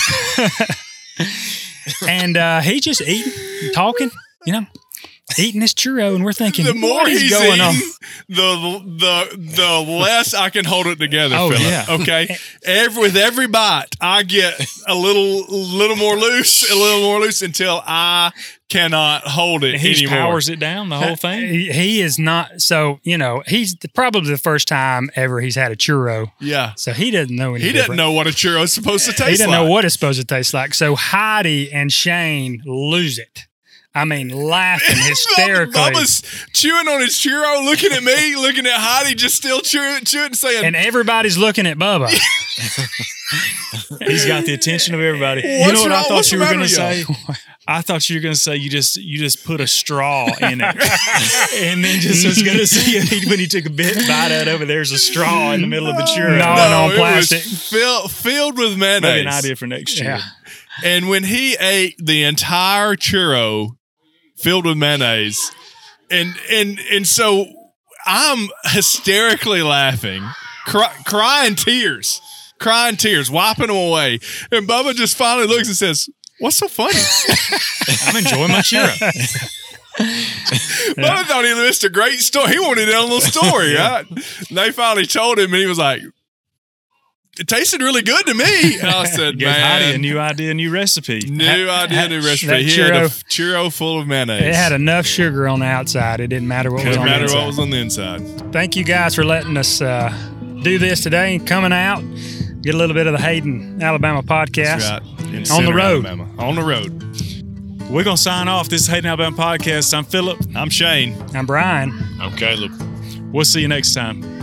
And uh, he just eating, talking, you know, eating this churro, and we're thinking, The more what is he's going eating, on? the the the less I can hold it together, Oh, Philip. yeah. Okay. Every with every bite, I get a little little more loose, a little more loose until I cannot hold it He anymore. powers it down, the whole thing. He, he is not, so, you know, he's the, probably the first time ever he's had a churro. Yeah. So he doesn't know any He doesn't different. know what a churro is supposed to taste He doesn't like. know what it's supposed to taste like. So Heidi and Shane lose it. I mean, laughing hysterically. Bubba's chewing on his churro, looking at me, looking at Heidi, just still chewing, chewing and saying, And everybody's looking at Bubba. He's got the attention of everybody. you What's know what wrong- I thought what's you the were going to matter, say? I thought you were going to say you just you just put a straw in it, and then just was going to see when he took a bit bite out of it. There's a straw in the middle of the churro. No. no, on it plastic. was fill, filled with mayonnaise. Maybe an idea for next year. Yeah. And when he ate the entire churro filled with mayonnaise, and and and so I'm hysterically laughing, cry, crying tears, crying tears, wiping them away. And Bubba just finally looks and says, "What's so funny?" I'm enjoying my churro. Bubba thought he missed a great story. He wanted to tell a little story, right? And they finally told him, and he was like, "It tasted really good to me." And I said, Gave Heidi a "Man, new idea, new recipe. new idea, new that recipe." He had a churro- f- churro full of mayonnaise. It had enough sugar on the outside. It didn't matter what was Didn't on the matter inside. what was on the inside. Thank you guys for letting us uh, do this today. Coming out, get a little bit of the Hayden, Alabama podcast. That's right. In On the Center, road. Alabama. On the road. We're going to sign off. This is Hayden Alabama Podcast. I'm Philip. I'm Shane. I'm Brian. I'm Caleb. We'll see you next time.